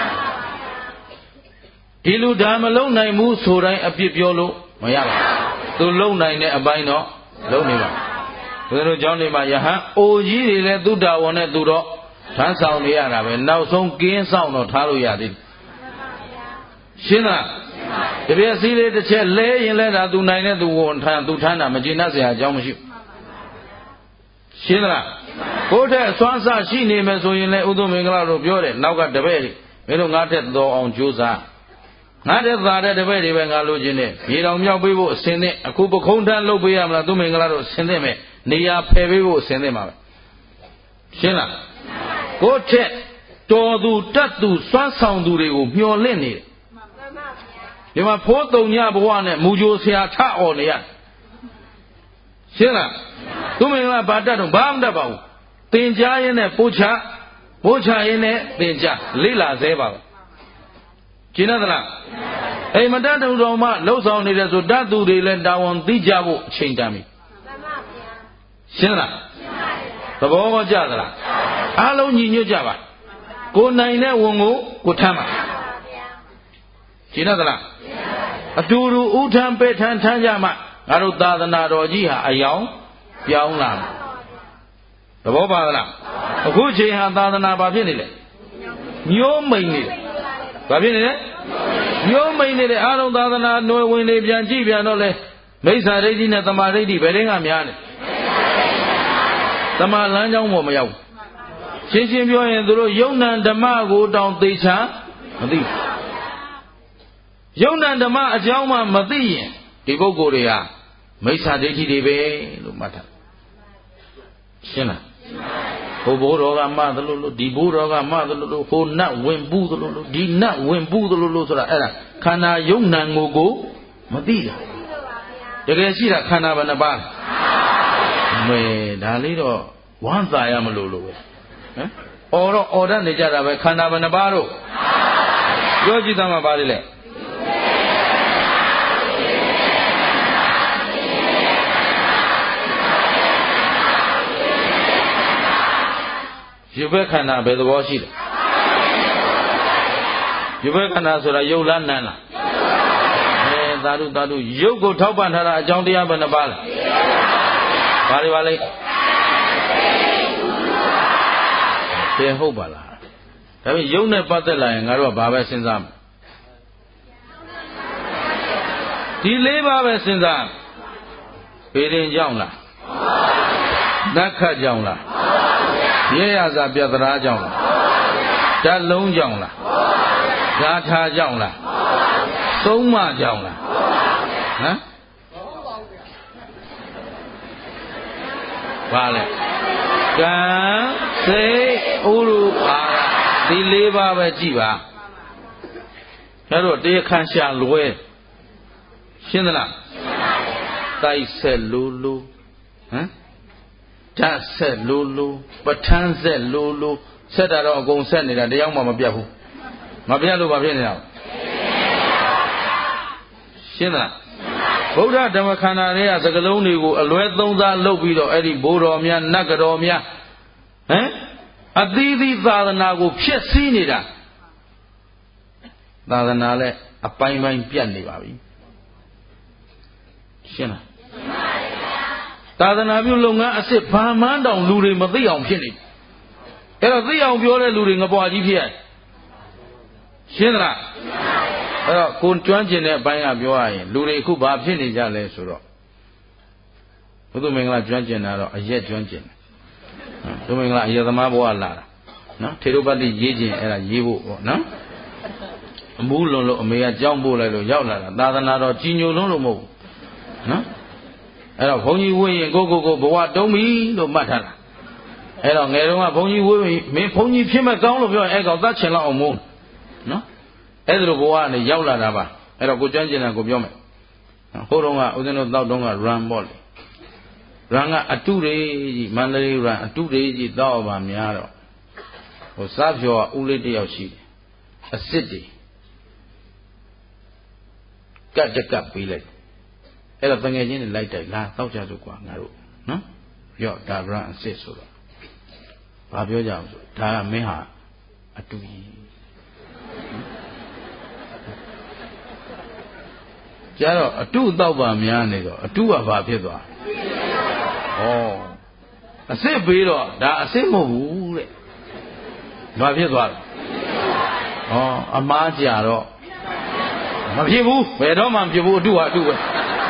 ဒီလူဒါမလုံနိုင်ဘူးဆိုတိုင်းအပြစ်ပြောလို့မရပါဘူးသူလုံနိုင်တဲ့အပိုင်းတော့လုံနေပါဘုရားတို့ကျောင်းတွေမှာယဟန်အိုကြီးတွေလည်းသူ့တာဝန်နဲ့သူတော့ထမ်းဆောင်နေရတာပဲနောက်ဆုံးကင်းဆောင်တော့ထားလို့ရသေးတယ်ရှင်းလားတပြည့်စည်းလေးတစ်ချက်လဲရင်လဲဒါသူနိုင်တဲ့သူဝန်ထမ်းသူထမ်းတာမကျေနပ်စရာအကြောင်းမရှိဘူးရှင်းလားကိုယ့်ထက်အစွမ်းစားရှိနေမယ်ဆိုရင်လည်းဥဒ္ဓမင်္ဂလာတို့ပြောတယ်နောက်ကတပည့်တွေမင်းတို့ငါထက်တော်အောင်ကြိုးစားငါထက်သာတဲ့တပည့်တွေပဲငါလိုချင်တယ်မြေတော်မြောက်ပေးဖို့အစင်နဲ့အခုပခုံးထမ်းလုပ်ပေးရမလားသူမင်္ဂလာတို့အစင်နဲ့မယ်နေရာဖယ်ပေးဖို့အစင်နဲ့မှာပဲရှင်းလားကိုယ့်ထက်တော်သူတတ်သူစွမ်းဆောင်သူတွေကိုမျှော်လင့်နေတယ်ဒီမှာဖိုးတုံညဘဝနဲ့မူကြိုဆရာထအော်နေရရှင်းလားသူမင်္ဂလာဘာတတ်တော့ဘာမှမတတ်ပါဘူးသင်ကြားရင်းနဲ့ပို့ချရင်းနဲ့သင်ကြားလိလာသေးပါပဲကျင်းသလားအိမ်မတတ်တော်တော်မှလှုပ်ဆောင်နေတယ်ဆိုတတ်သူတွေလည်းတာဝန်သိကြဖို့အချိန်တန်ပြီရှင်းလားသဘောပေါက်ကြသလားအားလုံးညီညွတ်ကြပါကိုနိုင်တဲ့ဝန်ကိုထမ်းပါကျင်းသလားအတူတူဥထမ်းပဲထမ်းကြမှငါတို့သာသနာတော်ကြီးဟာအယောင်ပြောင်းလာမယ်သဘောပါလားအခုချိန်ဟာသာသနာဘာဖြစ်နေလဲညှိုးမိန်နေတယ်ဘာဖြစ်နေလဲညှိုးမိန်နေတဲ့အားလုံးသာသနာຫນွယ်ဝင်တွေပြန်ကြည့်ပြန်တော့လေမိစ္ဆာဒိဋ္ဌိနဲ့သမာဓိဋ္ဌိဘယ်တင်းကများနေသမာလမ်းကြောင်းပေါ်မရောက်ရှင်းပြောရင်သူတို့ယုံ nant ဓမ္မကိုတောင်သိချာမသိယုံ nant ဓမ္မအကြောင်းမှမသိရင်ဒီပုဂ္ဂိုလ်တွေဟာမိစ္ဆာဒိဋ္ဌိတွေပဲလို့မှတ်ထားရှင်းလားဟိုဘိုးတော်ကမှသလိုလို့ဒီဘိုးတော်ကမှသလိုလို့ဟိုနတ်ဝင်ပူးသလိုလို့ဒီနတ်ဝင်ပူးသလိုလို့ဆိုတာအဲ့ဒါခန္ဓာယုံ nant ကိုမသိတာတကယ်ရှိတာခန္ဓာဘယ်နှပါးမဲဒါလေးတော့ဝမ်းသာရမလို့ပဲဟမ်အော်တတ်နေကြတာပဲခန္ဓာဘယ်နှပါးတော့ပြောကြည့်သားမှာပါလေလေရုပ်ပဲခန္ဓာဘယ်သဘောရှိလဲရုပ်ပဲခန္ဓာဆိုတာယုတ်လားနံလားသာဓုရုပ်ကိုထောက်ပံ့ထားတာအကြောင်းတရားဘယ်နှပါလဲဘာတွေပါလဲတယ်ဟုတ်ပါလားဒါပေမဲ့ယုတ်နဲ့ပတ်သက်လာရင်ငါတို့ကဘာပဲစဉ်းစားမလဲဒီ၄ပါးပဲစဉ်းစားပေရင်ကြောင့်လားနတ်ခတ်ကြောင့်လားရဲရစာပြတရာကြောင့်လားဓာတ်လုံးကြောင့်လားဓာထာကြောင့်လားသုံးမကြောင့်လားဟမ်ဘာလဲကံစိတ်ဥရုအာရဒီ၄ပါးပဲကြည့်ပါဒါတော့တရားခံရှာလွဲရှင်းသလားတိုက်ဆက်လိုဟမ်ဓာတ်ဆက်လိုပဋ္ဌာန်းဆက်လိုဆက်တာတော့အကုန်ဆက်နေတာတရားမှမပြတ်ဘူးမပြတ်လို့ဘာဖြစ်နေတာရှင်းလားဗုဒ္ဓဓမ္မခန္ဓာတွေကစကလုံးတွေကိုအလွဲသုံးစားလုပ်ပြီးတော့အဲ့ဒီဘိုးတော်များနတ်ကတော်များဟမ်အသီးသီးသာသနာကိုဖျက်ဆီးနေတာသာသနာလည်းအပိုင်းပိုင်းပြတ်နေပါပြီရှင်းလားသာသနာပြုလုပ်ငန်းအစ်စ်ဘာမှန်းတောင်လူတွေမသိအောင်ဖြစ်နေအဲ့တော့သိအောင်ပြောတဲ့လူတွေငပွားကြီးဖြစ်ရရှင်းသလားအဲ့တော့ကိုကျွမ်းကျင်တဲ့အပိုင်းကပြောရရင်လူတွေအခုဘာဖြစ်နေကြလဲဆိုတော့ဘုသူမင်္ဂလာကျွမ်းကျင်တာတော့အရက်ကျွမ်းကျင်တယ်ဘုမင်္ဂလာအရက်သမားဘဝလာတာနော်ထေရုပတ္တိရေးခြင်းအဲ့ဒါရေးဖို့ပေါ့နော်အမှုလွန်လို့အမေကကြောင်းပို့လိုက်လို့ရောက်လာတာသာသနာတော်ကြီးညိုလုံးလို့မဟုတ်ဘူးနော်အဲ့တော့ဘုန်းကြီးဝေးရင်ကိုဘဝတုံးပြီလို့မှတ်ထားတာအဲ့တော့ငယ်တုန်းကဘုန်းကြီးဝေးမင်းဘုန်းကြီးဖြစ်မဲ့ကောင်းလို့ပြောရင်အဲ့ကောင်သတ်ချင်လောက်အောင်မို့နော်အဲ့ဒါလိုဘဝကနေရောက်လာတာပါအဲ့တော့ကိုကျွမ်းကျင်တာကိုပြောမယ်ဟိုတုန်းကဦးဇင်းတို့တောက်တုန်းက run ပေါ့လေ run ကအတုတွေကြီးမန္တလေး run အတုတွေကြီးတောက်ပါများတော့ဟိုစားဖြောကဦးလေးတယောက်ရှိတယ်အစ်စ်တွေကတ်ပေးလိုက်အဲ့တော့တငယ်ချင်းတွေလိုက်တိုက်လာတောက်ကြစို့ကွာငါတို့နော်ရော့ဒါ run အစ်စ်ဆိုတော့ဘာပြောကြအောင်ဆိုဒါကမင်းဟာအတူကြီးကျတော့အတုတောက်ပါများနေတော့အတုကဘာဖြစ်သွားဩအစစ်ပေးတော့ဒါအစစ်မဟုတ်ဘူးတဲ့ဘာဖြစ်သွားလဲဩအမားကြတော့မဖြစ်ဘူးဘယ်တော့မှမဖြစ်ဘူးအတုဟာအတုပဲ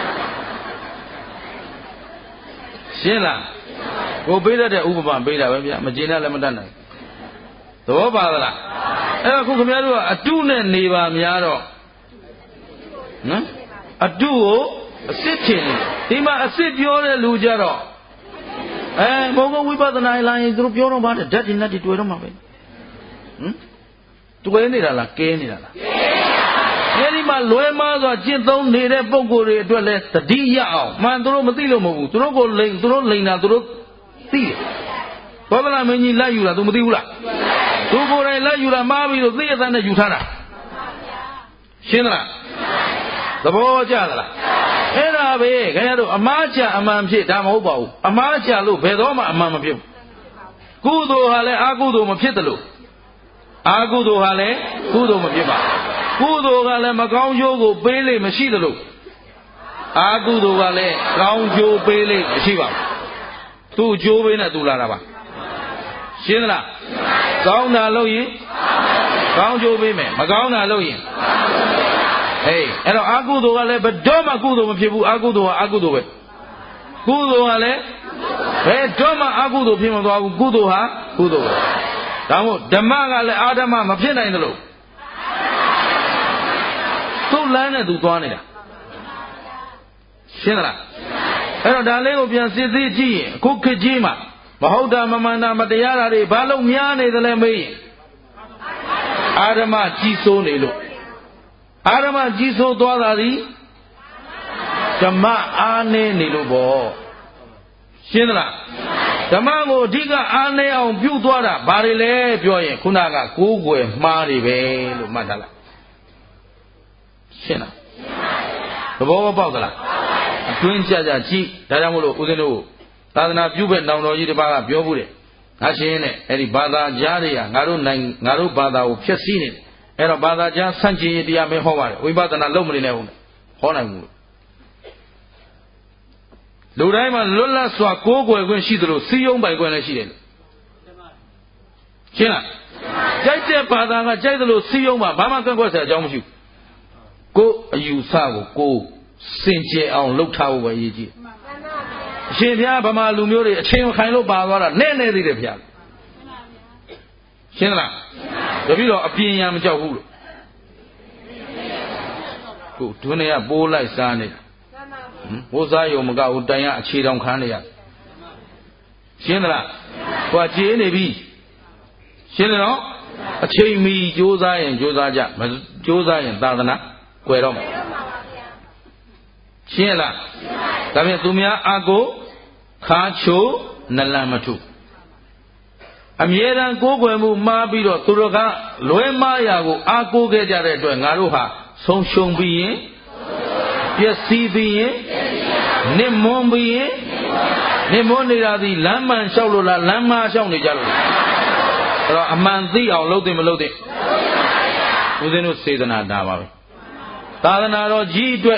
ရှင်းလားကိုပေးတတ်တဲ့ဥပမာပေးတာပဲဗျမကျေနပ်လည်းမတတ်နိုင်သဘောပါသလားအဲ့တော့ခုခင်ဗျားတို့ကအတုနဲ့နေပါများတော့နော်အတုကိုအစစ်ထင်ဒီမှာအစစ်ပြောတဲ့လူကြတော့ဘုံဝိပဿနာလာရင်သူတို့ပြောတော့ပါတယ်ဓာတ်တွေနဲ့တွေ့တော့မှာပဲတွေ့နေတာလားကဲနေတာလားကဲဒီမှာလွဲမားစွာကျင့်သုံးနေတဲ့ပုဂ္ဂိုလ်တွေအတွက်လည်းတတိယအောင်မှန်သူတို့မသိလို့မဟုတ်ဘူးသူတို့ကိုလိန်သူတို့လိန်တာသူတို့သိတယ်ဘောဗလာမင်းကြီးလက်ယူတာ तू မသိဘူးလားသူကိုယ်တိုင်လက်ယူတာမှားပြီးတော့သိရတဲ့နဲ့ယူထားတာရှင်းသလားသဘောကျသလားအဲ့ဒါပဲခင်ဗျားတို့အမှားချအမှန်ဖြစ်ဒါမဟုတ်ပါဘူးအမှားချလို့ဘယ်တော့မှအမှန်မဖြစ်ဘူးကုသိုလ်ဟာလည်းအကုသိုလ်မဖြစ်တယ်လို့အကုသိုလ်ဟာလည်းကုသိုလ်မဖြစ်ပါကုသိုလ်ကလည်းမကောင်းကျိုးကိုပေးလိမ့်မရှိတယ်လို့အကုသိုလ်ကလည်းကောင်းကျိုးပေးလိမ့်မရှိပါဘူးသူ့ကျိုးပေးနဲ့သူလာတာပါရှင်းသလားကောင်းတာလုပ်ရင်ကောင်းကျိုးပေးမယ်မကောင်းတာလုပ်ရင်ဟေးအဲ့တော့အကုသိုလ်ကလည်းဘယ်တော့မှကုသိုလ်မဖြစ်ဘူးအကုသိုလ်ဟာအကုသိုလ်ပဲကုသိုလ်ကလည်းဘယ်တော့မှအကုသိုလ်ဖြစ်မသွားဘူးကုသိုလ်ဟာကုသိုလ်ပဲဒါမို့ဓမ္မကလည်းအာဓမ္မမဖြစ်နိုင်တယ်လို့သူ့လမ်းနဲ့သူသွားနေတာရှင်းသလားအဲ့တော့ဒါလေးကိုပြန်စစ်သေးကြည့်ရင်အခုခေတ်ကြီးမှာမဟုတ်တာမမှန်တာမတရားတာတွေဘာလို့များနေသလဲမေးရင်အာဓမ္မကြီးစိုးနေလို့အာဓမ္မကြီးစိုးသွားတာဒီဓမ္မအားနေနေလို့ပေါ့ရှင်းသလားဓမ္မကိုအဓိကအားနေအောင်ပြုသွားတာဘာတွေလဲပြောရင်ခုနကကိုးကွယ်မှားတွေပဲလို့မှတ်ထားလိုက်ရှင်းလားသဘောပေါက်သလားအတွင်းကြကြကြည့်ဒါကြောင့်မို့လို့ဦးဇင်းတို့သာသနာပြုဘက်နောင်တော်ကြီးတစ်ပါးကပြောဘူးတယ်ငါရှင်းနဲ့အဲ့ဒီဘာသာကြားတွေကငါတို့ဘာသာကိုဖျက်ဆီးနေတယ်အဲ့တော့ဘာသာကြားဆန့်ကျင်ရေးတရားမင်းဟောပါတယ်ဝိပဿနာလုပ်မနေနဲ့ဟုတ်တယ်ဟောနိုင်ဘူးလူတိုင်းမှာလွတ်လပ်စွာကိုးကွယ်ခွင့်ရှိသလိုစီယုံပိုင်ခွင့်လည်းရှိတယ်ရှင်းလားကြိုက်တဲ့ဘာသာကကြိုက်သလိုစီယုံပါဘာမှကန့်ကွက်စရာအကြောင်းမရှိဘူးကိုယ်အယူဆကိုစင်ကြယ်အောင်လုပ်ထားဖို့ပဲရည်ကြီးအရှင်ဘုရားဗမာလူမျိုးတွေအချင်းခိုင်လို့ပါသွားတာနဲ့နေသေးတယ်ဘုရားရှင်းလားတပည့်တော်အပြင်းရမကြောက်ဘူးလို့ကိုဒုနေရပိုးလိုက်စားနေတာဘိုးစားယုံမကဘူးတိုင်ရအခြေတောင်ခန်းနေရရှင်းသလားဟိုကကြေးနေပြီရှင်းတယ်နော်အချိန်မီကြိုးစားရင်ကြိုးစားကြမကြိုးစားရင်သာသနာကွယ်တော့မှာရှင်းလားဒါဖြင့်သူများအာကိုခါချိုနလန်မထုအမြဲတမ်းကိုးကွယ်မှုမှားပြီးတော့သူတို့ကလွဲမှားရာကိုအာကိုးခဲ့ကြတဲ့အတွက်ငါတို့ဟာဆုံးရှုံးပြီးရင်ပျက်စီးပြီးရင်နစ်မွန်းပြီးရင်နစ်မွန်းနေတာဒီလမ်းမှန်လျှောက်လို့လားလမ်းမှားလျှောက်နေကြလို့အဲ့တော့အမှန်သိအောင်လုပ်တယ်မလုပ်တယ်ဦးဇင်းတို့စေတနာဒါပါပဲသာသနာတော်ကြီးအတွက်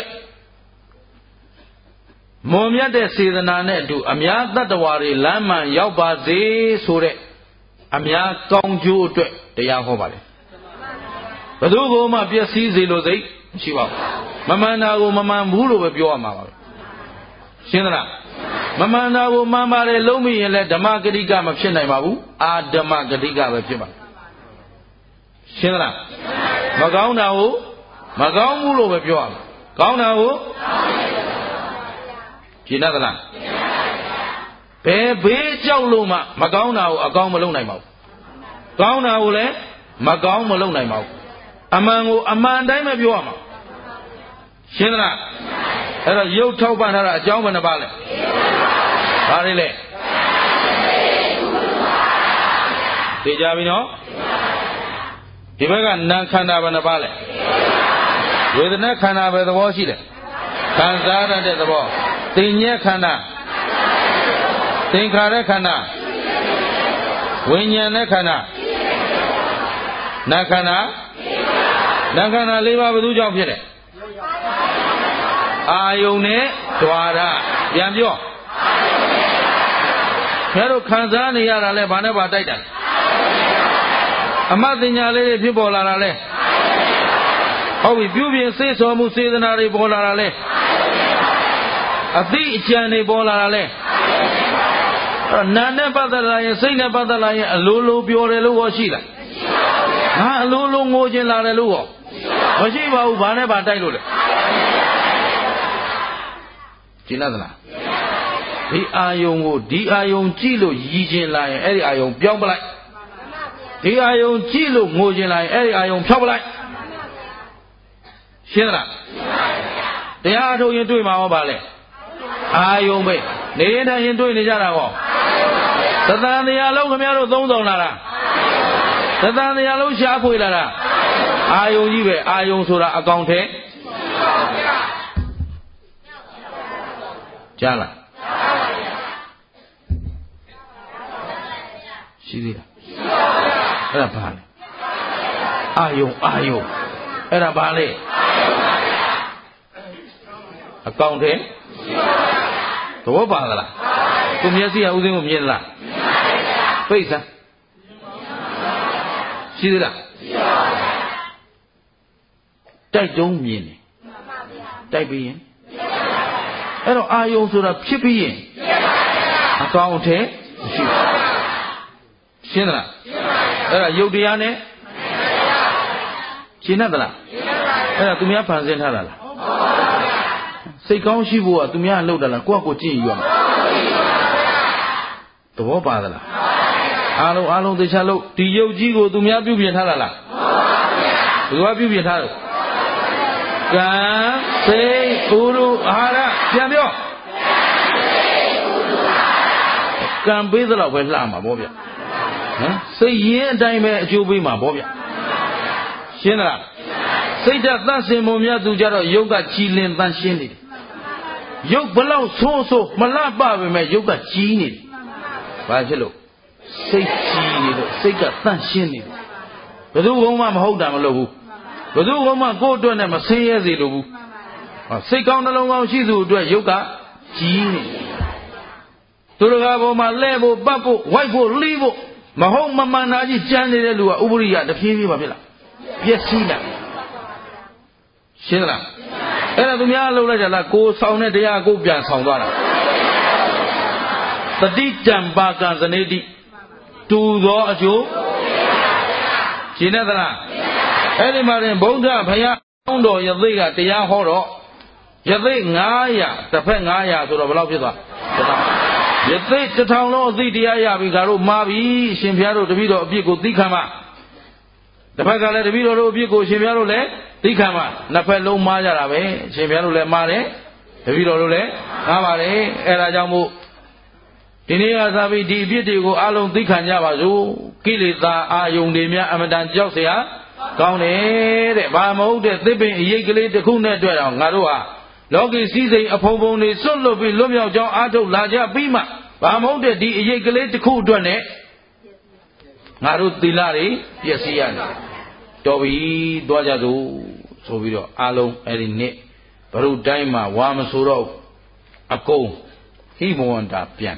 မွန်မြတ်တဲ့စေတနာနဲ့အတူအများတတ္တဝါတွေလမ်းမှန်ရောက်ပါစေဆိုတဲ့အများကောင်းကျိုးအတွက်တရားဟောပါလေဘယ်သူကိုမှပျက်စီးစေလို့စိတ်မရှိပါဘူးမမှန်တာကိုမမှန်ဘူးလို့ပဲပြောရမှာပါပဲရှင်းသလားမမှန်တာကိုမှန်ပါတယ်လုံးမိရင်လည်းဓမ္မဂတိကမဖြစ်နိုင်ပါဘူးအာဓမ္မဂတိကပဲဖြစ်ပါရှင်းသလားမကောင်းတာကိုမကောင်းဘူးလို့ပဲပြောရမှာကောင်းတာကိုရှင်းသလားဘယ်ဘေးကြောက်လို့မှမကောင်းတာကိုအကောင်းမလုပ်နိုင်ပါဘူးကောင်းတာကိုလည်းမကောင်းမလုပ်နိုင်ပါဘူးအမှန်ကိုအမှန်တိုင်းပဲပြောရမှာရှင်းသလားအဲ့တော့ရုပ်ထောက်ပံ့ထားတာအကြောင်းဘယ်နှပါလဲဘာတွေလဲသိကြပြီနော်ဒီဘက်ကနာခန္ဓာဘယ်နှပါလဲဝေဒနာခန္ဓာပဲသဘောရှိတယ်ခံစားရတဲ့သဘောသင်ညက်ခန္ဓာသင်္ခါရခန္ဓာဝိညာဉ်နဲ့ခန္ဓာနာခန္ဓာနာခန္ဓာ၄ပါးဘယ်သူကြောင့်ဖြစ်လဲအာယုန်နဲ့ဓဝါရပြန်ပြောခဲတို့ခံစားနေရတာလဲဘာနဲ့ဘာတိုက်တာအမတ်တင်ညာလေးတွေဖြစ်ပေါ်လာတာလဲဟုတ်ပြီပြုပြင်စေဆော်မှုစေတနာတွေပေါ်လာတာလဲအသိအကြံတွေပေါ်လာတာလဲနာနဲ့ပတ်သက်လာရင်စိတ်နဲ့ပတ်သက်လာရင်အလိုလိုပြောတယ်လို့ဟောရှိလားငါအလိုလိုငိုချင်လာတယ်လို့ဟောမရှိပါဘူးဘာနဲ့ဘာတိုက်လို့လဲကျင်သလားဒီအာယုံကိုဒီအာယုံကြည့်လို့ရည်ကျင်လာရင်အဲ့ဒီအာယုံပြောင်းပလိုက်ဒီအာယုံကြည့်လို့ငိုကျင်လာရင်အဲ့ဒီအာယုံဖြောက်ပလိုက်ရှင်းလားတရားအထုတ်ရင်တွေ့မှာဟောပါလေအာယုံပဲနေရင်ထိုင်ရင်တွေ့နေကြတာဟောသတ္တန်တရားလုံးခင်ဗျားတို့သုံးဆောင်လာတာသတ္တန်တရားလုံးရှားဖွေလာတာအာယုံကြီးပဲအာယုံဆိုတာအကောင်ထဲကြားလားရှိသေးလားအဲ့ဒါဘာလဲအာယုံအဲ့ဒါဘာလဲအကောင်ထဲသဘောပါသလားကိုမျက်စိကဥသိမ်းကိုမြင်လားပိတ်စမ်းရှိသေးလားတိုက်တုံးမြင်တယ်တိုက်ပြီးရင်အဲ့တော့အာယုံဆိုတာဖြစ်ပြီးရင်အကောင်ထဲမရှိဘူးရှင်းသလားအဲ့ဒါယုတ်တရားနဲ့ရှင်းသလားအဲ့ဒါသူများဖန်ဆင်းထားတာလားစိတ်ကောင်းရှိဖို့ကသူများလှုပ်တာလားကိုယ့်ကိုကြည့်ယူရမှာသဘောပါသလားအားလုံးသေချာလို့ဒီယုတ်ကြီးကိုသူများပြုပြင်ထားတာလားဘယ်သူကပြုပြင်ထားလို့ကံစိတ်ဥရုအာဟာရပြန်ပြောကံပေးသလောက်ပဲလှမှာပေါ့ဗျနော်စိတ်ရင်းအတိုင်းပဲအကျိုးပေးမှာပေါ့ဗျရှင်းသလားစိတ်ဓာတ်သန့်စင်ပုံများသူကြတော့ယုတ်ကကြည်လင်သန့်ရှင်းနေတယ်ယုတ်ဘလောက်ဆိုးမလှပပဲမဲ့ယုတ်ကကြီးနေတယ်ဘာဖြစ်လို့စိတ်ကြီးနေလို့စိတ်ကသန့်ရှင်းနေတယ်ဘယ်သူမှမဟုတ်တာမလုပ်ဘူးဘယ်သူမှကိုယ့်အတွက်နဲ့မဆင်းရဲစေလိုဘူးစိတ်ကောင်းနှလုံးကောင်းရှိသူအတွက်ယုတ်ကကြီးနေတယ်သူတို့ကပေါ်မှာလဲဖို့ပတ်ဖို့ဝိုက်ဖို့လှီးဖို့မဟုတ်မမှန်တာကြီးကြမ်းနေတဲ့လူကဥပရိယတဖြည်းဖြည်းပါဖြစ်လားပျက်စီးလာရှင်းလားအဲ့ဒါသူများလှုပ်လိုက်ကြလားကိုဆောင်တဲ့တရားကိုပြန်ဆောင်သွားတာတတိတံပါကံဇနေတိတူသောအကျိုးရှင်းသလားအဲ့ဒီမှာရင်ဗုဒ္ဓဘုရားအောင်တော်ယသိကတရားဟောတော့ယသိ900တစ်ဖက်900ဆိုတော့ဘယ်လောက်ဖြစ်သွားယသိ1000လုံးအသိတရားရပြီငါတို့မှားပြီရှင်ဘုရားတို့တပည့်တော်အပြစ်ကိုသိခံပါတစ်ဖက်ကလည်းတပည့်တော်တို့အပြစ်ကိုရှင်ဘုရားတို့လည်းသိခံပါနှစ်ဖက်လုံးမှားကြတာပဲရှင်ဘုရားတို့လည်းမှားတယ်တပည့်တော်တို့လည်းမှားပါတယ်အဲ့ဒါကြောင့်မို့ဒီနေ့ကသာပြီးဒီအပြစ်တွေကိုအလုံးသိခံကြပါစို့ကိလေသာအာယုန်တွေများအမတန်ကြောက်เสียကောင်းတယ်တဲ့ဘာမဟုတ်တဲ့သစ်ပင်အရိပ်ကလေးတစ်ခုနဲ့တွေ့အောင်ငါတို့ဟာလောကီစည်းစိမ်အဖုံဖုံတွေစွန့်လွတ်ပြီးလွတ်မြောက်ကြောင်းအားထုတ်လာကြပြီးမှဘာမဟုတ်တဲ့ဒီအရိပ်ကလေးတစ်ခုအတွက်နဲ့ငါတို့သီလတွေပျက်စီးရတယ်တော်ပြီသွားကြစို့ဆိုပြီးတော့အားလုံးအဲ့ဒီနေ့ဘရုတိုင်းမှာဝါမဆိုတော့အကုန်ဟိမဝန္တာပြန်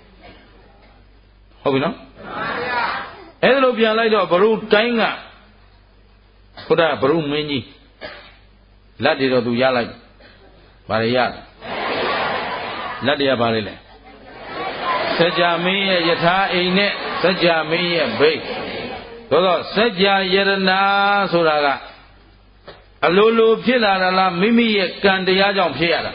ဟုတ်ပြီနော်အဲ့ဒါလိုပြန်လိုက်တော့ဘရုတိုင်းကဘုရားဘရုမင်းကြီးလက်တွေတော့သူရလိုက်ဘာတွေရလက်တွေကဘာလဲစัจ जा မင်းရဲ့ယထာအိမ်နဲ့စัจ जा မင်းရဲ့ဘိတ်သို့သောစัจ जा ယရနာဆိုတာကအလိုလိုဖြစ်လာတာလားမိမိရဲ့ကံတရားကြောင့်ဖြစ်ရတာ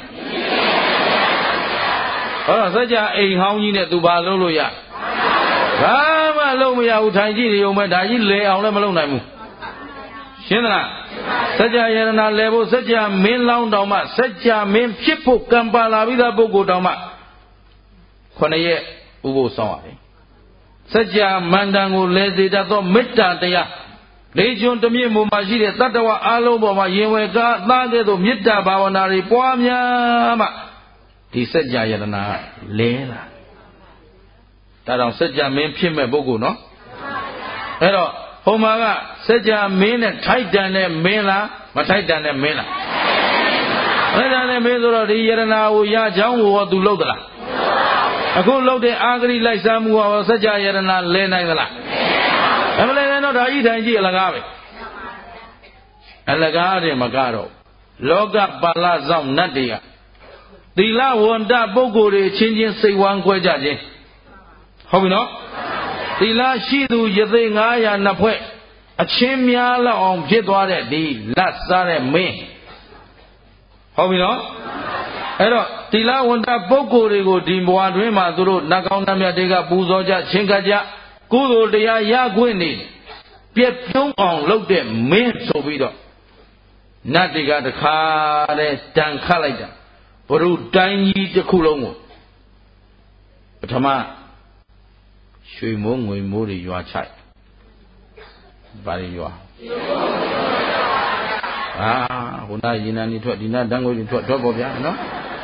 ဟောစัจ जा အိမ်ဟောင်းကြီးနဲ့သူဘာလုပ်လို့ရဘာမှလုပ်မရဘူးထိုင်ကြည့်နေုံပဲဒါကြီးလဲအောင်လည်းမလုပ်နိုင်ဘူးရှင်းသလားစัจ जा ယရနာလဲဖို့စัจ जा မင်းလောင်းတောင်မှစัจ जा မင်းဖြစ်ဖို့ကံပါလာပြီးသားပုဂ္ဂိုလ်တောင်မှ9ရက်ဥပုသ်ဆောင်ရတယ်စัจ जा မန္တန်ကိုလဲစေတတ်သောမေတ္တာတရားလေးကျွန်းတမြင့်မူမှာရှိတဲ့တတ္တဝအားလုံးပေါ်မှာရင်ဝယ်ကားသားကဲ့သို့မေတ္တာဘာဝနာတွေပွားများမှဒီစัจ जा ယရနာလဲလာဒါတောင်စัจ जा မင်းဖြစ်မဲ့ပုဂ္ဂိုလ်နော်အဲ့တော့ဟိုမှာကစัจ जा မင်းနဲ့ထိုက်တန်တဲ့မင်းလားမထိုက်တန်တဲ့မင်းလားထိုက်တန်တဲ့မင်းဆိုတော့ဒီယရနာကိုရချောင်းကိုဟောသူလုပ်သလားအခုလုပ်တဲ့အာဂရိလိုက်စားမှုဟောစัจ जा ယရနာလဲနိုင်သလားမလဲနိုင်တော့ဒါကြီးထိုင်ကြည့်အလကားပဲအလကားတယ်မကတော့လောကပါဠဆောင်နတ်တွေကသီလဝန္တပုဂ္ဂိုလ်တွေချင်းချင်းစိတ်ဝမ်းခွဲကြခြင်းဟုတ်ပြီနော်သီလရှိသူယသိ900နှစ်ဖွဲ့အချင်းများလောက်အောင်ဖြစ်သွားတဲ့ဒီလက်စားတဲ့မင်းဟုတ်ပြီနော်အဲ့တော့သီလဝန္တပုဂ္ဂိုလ်တွေကိုဒီဘဝတွင်းမှာသူတို့နတ်ကောင်းနတ်မြတ်တွေကပူဇော်ကြချင်းကပ်ကြကုသိုလ်တရားရခွင့်နေပြည့်ပြုံးအောင်လုပ်တဲ့မင်းဆိုပြီးတော့နတ်တွေကတခါတည်းတန်ခတ်လိုက်တာဘုရုတိုင်းကြီးတစ်ခုလုံးကိုပထမရွှေမိုးငွေမိုးတွေရွာချိုက်ဘာတွေရွာဟိုနာရေနံနေထွက်ဒီနာဓာတ်ငွေတွေထွက်ပေါ့ဗျာနော်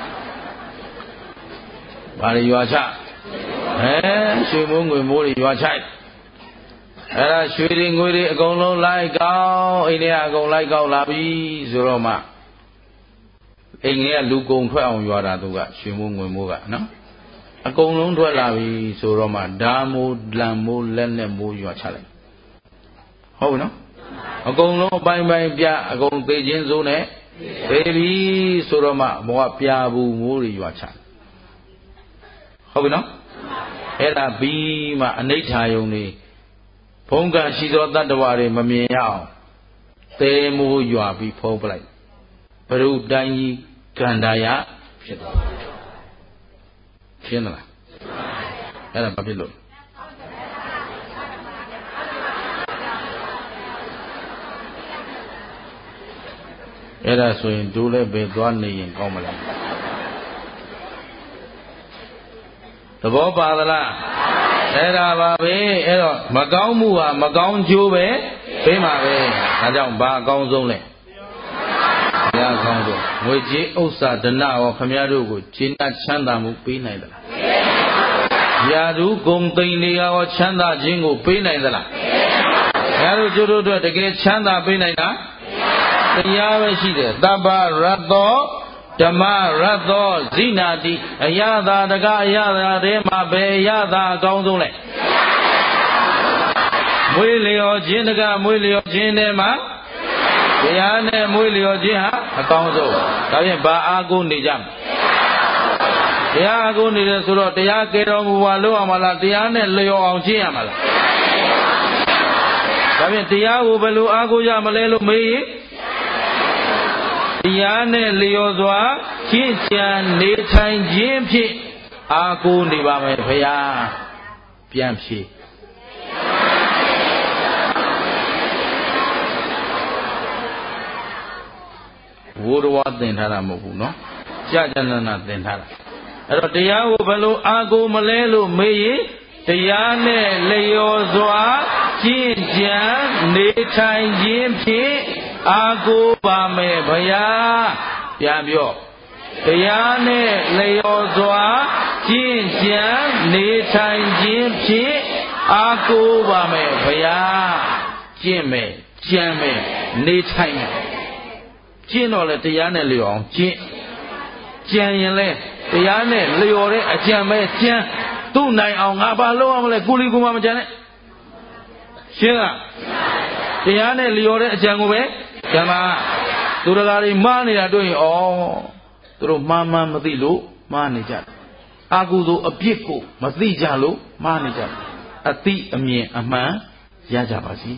ဘာတွေရွာချရွှေမိုးငွေမိုးတွေရွာချိုက်အဲ့ဒါရွှေတွေငွေတွေအကုန်လုံးလိုက်ကောက်အိမ်ထဲအကုန်လိုက်ကောက်လာပြီဆိုတော့မှအိမ်ထဲကလူကုန်ထွက်အောင်ရွာတာသူကရွှေမိုးငွေမိုးကနော်အကုန်လုံးထွက်လာပြီဆိုတော့မှဓာမိုးလံမိုးလက်နဲ့မိုးရွာချလိုက်ဟုတ်ပြီနော်အကုန်လုံးအပိုင်းပိုင်းပြအကုန်သိချင်းစိုးနဲ့သိပြီဆိုတော့မှဘောကပြာဘူးမိုးတွေရွာချဟုတ်ပြီနော်အဲ့ဒါပြီးမှအနိဋ္ဌာယုံနေဘုံကရှိသောတတ္တဝါတွေမမြင်ရအောင်သေမိုးရွာပြီးဖုံးပလိုက်ဘုရုတိုင်းကြီးကန္တာယဖြစ်သွားရှင်းသလားအဲ့ဒါဘာဖြစ်လို့အဲ့ဒါဆိုရင်ဒူလည်းပဲသွားနေရင်ကောင်းမလားသဘောပါသလားအဲ့ဒါပါပဲအဲ့တော့မကောင်းမှုဟာမကောင်းကျိုးပဲပေးမှာပဲဒါကြောင့်ဘာအကောင်းဆုံးလဲဘုရားကောင်းဆုံးငွေကြေးဥစ္စာဒနာရောခမည်းတော်ကိုခြေနှချမ်းသာမှုပေးနိုင်သလားရာထူးဂုံသိမ်တွေရောချမ်းသာခြင်းကိုပေးနိုင်သလားဘုရားတို့ကျိုးတို့အတွက်တကယ်ချမ်းသာပေးနိုင်တာတရားပဲရှိတယ်တပ္ပရတ္တောဓမ္မရတ္တောဇိနာတိအယသာတကအယသာထဲမှာဘယ်အယသာအကောင်းဆုံးလဲမွေးလျော်ခြင်းတကမွေးလျော်ခြင်းထဲမှာတရားနဲ့မွေးလျော်ခြင်းဟာအကောင်းဆုံးဒါဖြင့်ဘာအားကိုးနေကြမလဲတရားအားကိုးနေတယ်ဆိုတော့တရားကယ်တော်မူပါလို့အောင်မလားတရားနဲ့လျော်အောင်ကျင့်ရမှာလားဒါဖြင့်တရားကိုဘယ်လိုအားကိုးရမလဲလို့မေးရင်တရားနဲ့လျော်စွာကျင့်ကြံနေထိုင်ခြင်းဖြင့်အားကိုးနေပါမယ်ဘုရားပြန်ဖြေဝိုးတော်သင်ထားတာမဟုတ်ဘူးနော်ကြာကြာနာနာသင်ထားတာအဲ့တော့တရားကိုဘယ်လိုအားကိုးမလဲလို့မေးရင်တရားနဲ့လျော်စွာကျင့်ကြံနေထိုင်ခြင်းဖြင့်အားကိုးပါမယ်ဘုရားပြန်ပြောတရားနဲ့လျော်စွာကျင့်ကြံနေထိုင်ခြင်းဖြင့်အားကိုးပါမယ်ဘုရားကျင့်မယ်ကြံမယ်နေထိုင်မယ်ကျင့်တော့လေတရားနဲ့လျော်အောင်ကျင့်ကြံရင်လေတရားနဲ့လျော်တဲ့အကြံပဲကြံသူ့နိုင်အောင်ငါဘာလုပ်ရမလဲကုလီကူမမကြံနဲ့ရှင်းလားတရားနဲ့လျော်တဲ့အကြံကိုပဲကျမ်းပါသူတော်တွေမှားနေတာတွေ့ရင်ဩသူတို့မှားမှန်းမသိလို့မှားနေကြတယ်အာဟုသောအပြစ်ကိုမသိကြလို့မှားနေကြတယ်အသိအမြင်အမှန်ရကြပါစေ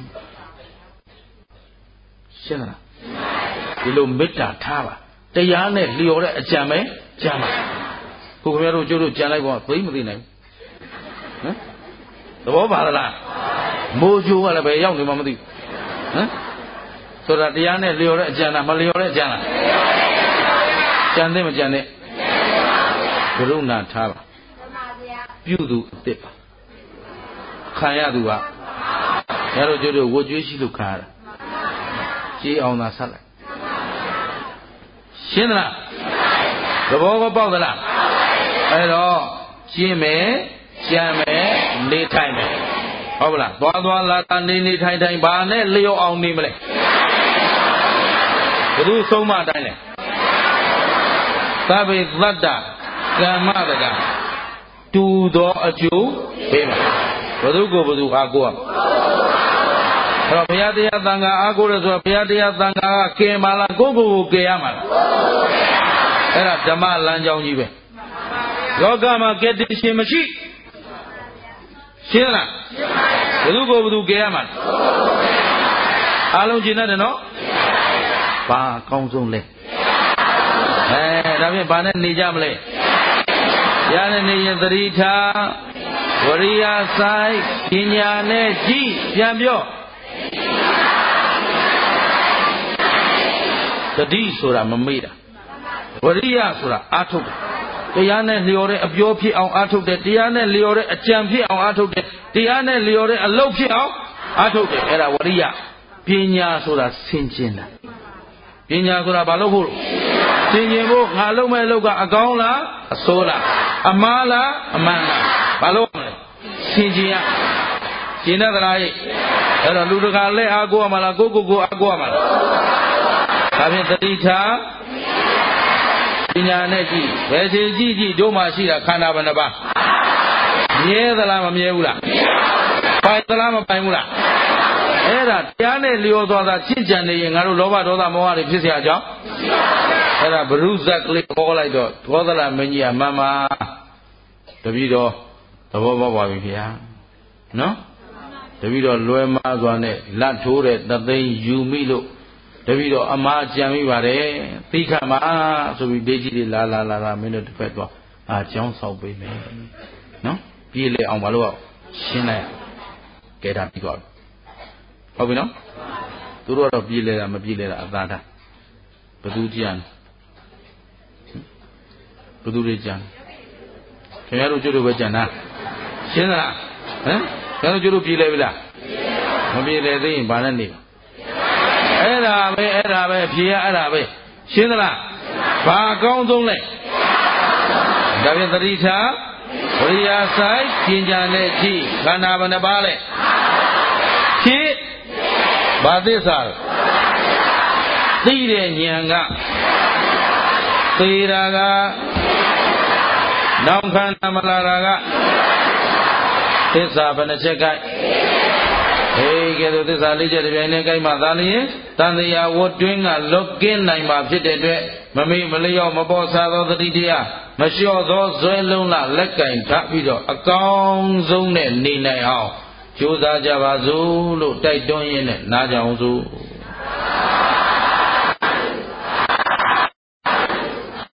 ရှင်းလားဒီလိုမေတ္တာထားပါတရားနဲ့လျော်တဲ့အကြံပဲကျမ်းပါခုခင်ဗျားတို့ကျိုးတို့ကြံလိုက်ပါသိမသိနိုင်ဟမ်သဘောပါလားမိုးကြိုးကလည်းပဲရောက်နေမှမသိဟမ်ဆိုတာတရားနဲ့လျော်တဲ့အကြံလားမလျော်တဲ့အကြံလားကြံသေးမကြံနဲ့ကရုဏာထားပါပြုသူအစ်စ်ပါခံရသူကရတော့ကျတို့ဝတ်ကြွေးရှိလို့ခံရတာကြေးအောင်သာဆက်လိုက်ရှင်းသလားသဘောကပေါက်သလားအဲ့တော့ကျင့်မယ်ကြံမယ်နေထိုင်မယ်ဟုတ်ပါလားသွားသွားလာလာနေထိုင်ဘာနဲ့လျော်အောင်နေမလဲဘယ်သူဆုံးမတိုင်းလဲသဗ္ဗေသတ္တကမ္မတကတူသောအကျိုးပေးမှာဘယ်သူကိုဘယ်သူအားကိုးရအဲ့တော့ဘုရားတရားသံဃာအားကိုးရဆိုတော့ဘုရားတရားသံဃာကကယ်မှာလားကိုယ့်ကိုယ်ကိုကယ်ရမှာလားအဲ့ဒါဓမ္မလမ်းကြောင်းကြီးပဲလောကမှာကယ်တင်ရှင်မရှိရှင်းလားဘယ်သူကိုဘယ်သူကယ်ရမှာအားလုံးရှင်းတတ်တယ်နော်ဘာအကောင်းဆုံးလဲဒါဖြင့်ဘာနဲ့နေကြမလဲရတဲ့နေရင်သတိထားဝရိယဆိုင်ပညာနဲ့ကြည့်ပြန်ပြောတတိဆိုတာမမေ့တာဝရိယဆိုတာအားထုတ်တယ်တရားနဲ့လျော်တဲ့အပြောဖြစ်အောင်အားထုတ်တယ်တရားနဲ့လျော်တဲ့အကြံဖြစ်အောင်အားထုတ်တယ်တရားနဲ့လျော်တဲ့အလုပ်ဖြစ်အောင်အားထုတ်တယ်အဲ့ဒါဝရိယပညာဆိုတာဆင်ခြင်တာပညာဆိုတာဘာလို့ဖို့ဆင်ခြင်ဖို့ငါလုပ်မဲ့လုပ်ကအကောင်းလားအဆိုးလားအမှားလားအမှန်လားဘာလို့မလဲဆင်ခြင်ရရှင်းသလားဟဲ့အဲ့တော့လူတကာလက်အားကိုရမှာလားကိုအားကိုရမှာလားဒါဖြင့်တတိထားပညာနဲ့ကြည့်ဘယ်ချိန်ကြည့်တို့မှရှိတာခန္ဓာဘယ်နှပါမြဲသလားမမြဲဘူးလားပိုင်သလားမပိုင်ဘူးလားအဲ့ဒါတရားနဲ့လျော်သွားတာချစ်ကြံနေရင်ငါတို့လောဘဒေါသမောဟတွေဖြစ်เสียကြောင်းအဲ့ဒါဘုရုဇက်ကလေးပေါ်လိုက်တော့ဒေါသလမင်းကြီးကမှန်ပါတပည့်တော်သဘောပေါက်ပါပြီခင်ဗျာနော်တပည့်တော်လွယ်မားစွာနဲ့လက်ထိုးတဲ့သသိန်းယူမိလို့တပည့်တော်အမှားကြံမိပါတယ်သိခတ်မှာဆိုပြီးဒေကြီးတွေလာမင်းတို့တစ်ဖက်တော့ကျောင်းဆောက်ပေးမယ်နော်ပြေးလေအောင်မလို့ရှင်းလိုက်ကဲဒါပြီးတော့ဟုတ်ပြီနော်သူတို့ကတော့ပြေးလဲတာမပြေးလဲတာအသာတာဘသူကြံဘသူတွေကြံခင်ဗျားတို့ကျွတ်တို့ပဲကြံတာရှင်းသလားဟမ်ခင်ဗျားတို့ကျွတ်တို့ပြေးလဲပြီလားမပြေးလဲသေးရင်ဘာနဲ့နေအဲ့ဒါပဲဖြေရအဲ့ဒါပဲရှင်းသလားဘာအကောင်းဆုံးလဲဒါဖြင့်သတိထားဝိရိယဆိုင်ပညာနဲ့ကြည့်ခန္ဓာဘယ်နှပါလဲဖြစ်ဘာသစ္စာသိတဲ့ဉာဏ်ကသေတာကနောက်ခန္ဓာမလာတာကသစ္စာဘယ်နှချက်ကဲဟေးကဲတော့သစ္စာလေးချက်တစ်ပြိုင်တည်းကိုက်မှသာလျင်တန်တရားဝတ်တွင်းကလွတ်ကင်းနိုင်မှာဖြစ်တဲ့အတွက်မမေ့မလျော့မပေါ်စားသောသတိတရားမလျှော့သောဇွဲလုံးလလက်ကင်ထားပြီးတော့အကောင်းဆုံးနဲ့နေနိုင်အောင်ကြိုးစားကြပါစို့လို့တိုက်တွန်းရင်းနဲ့နားကြအောင်စို့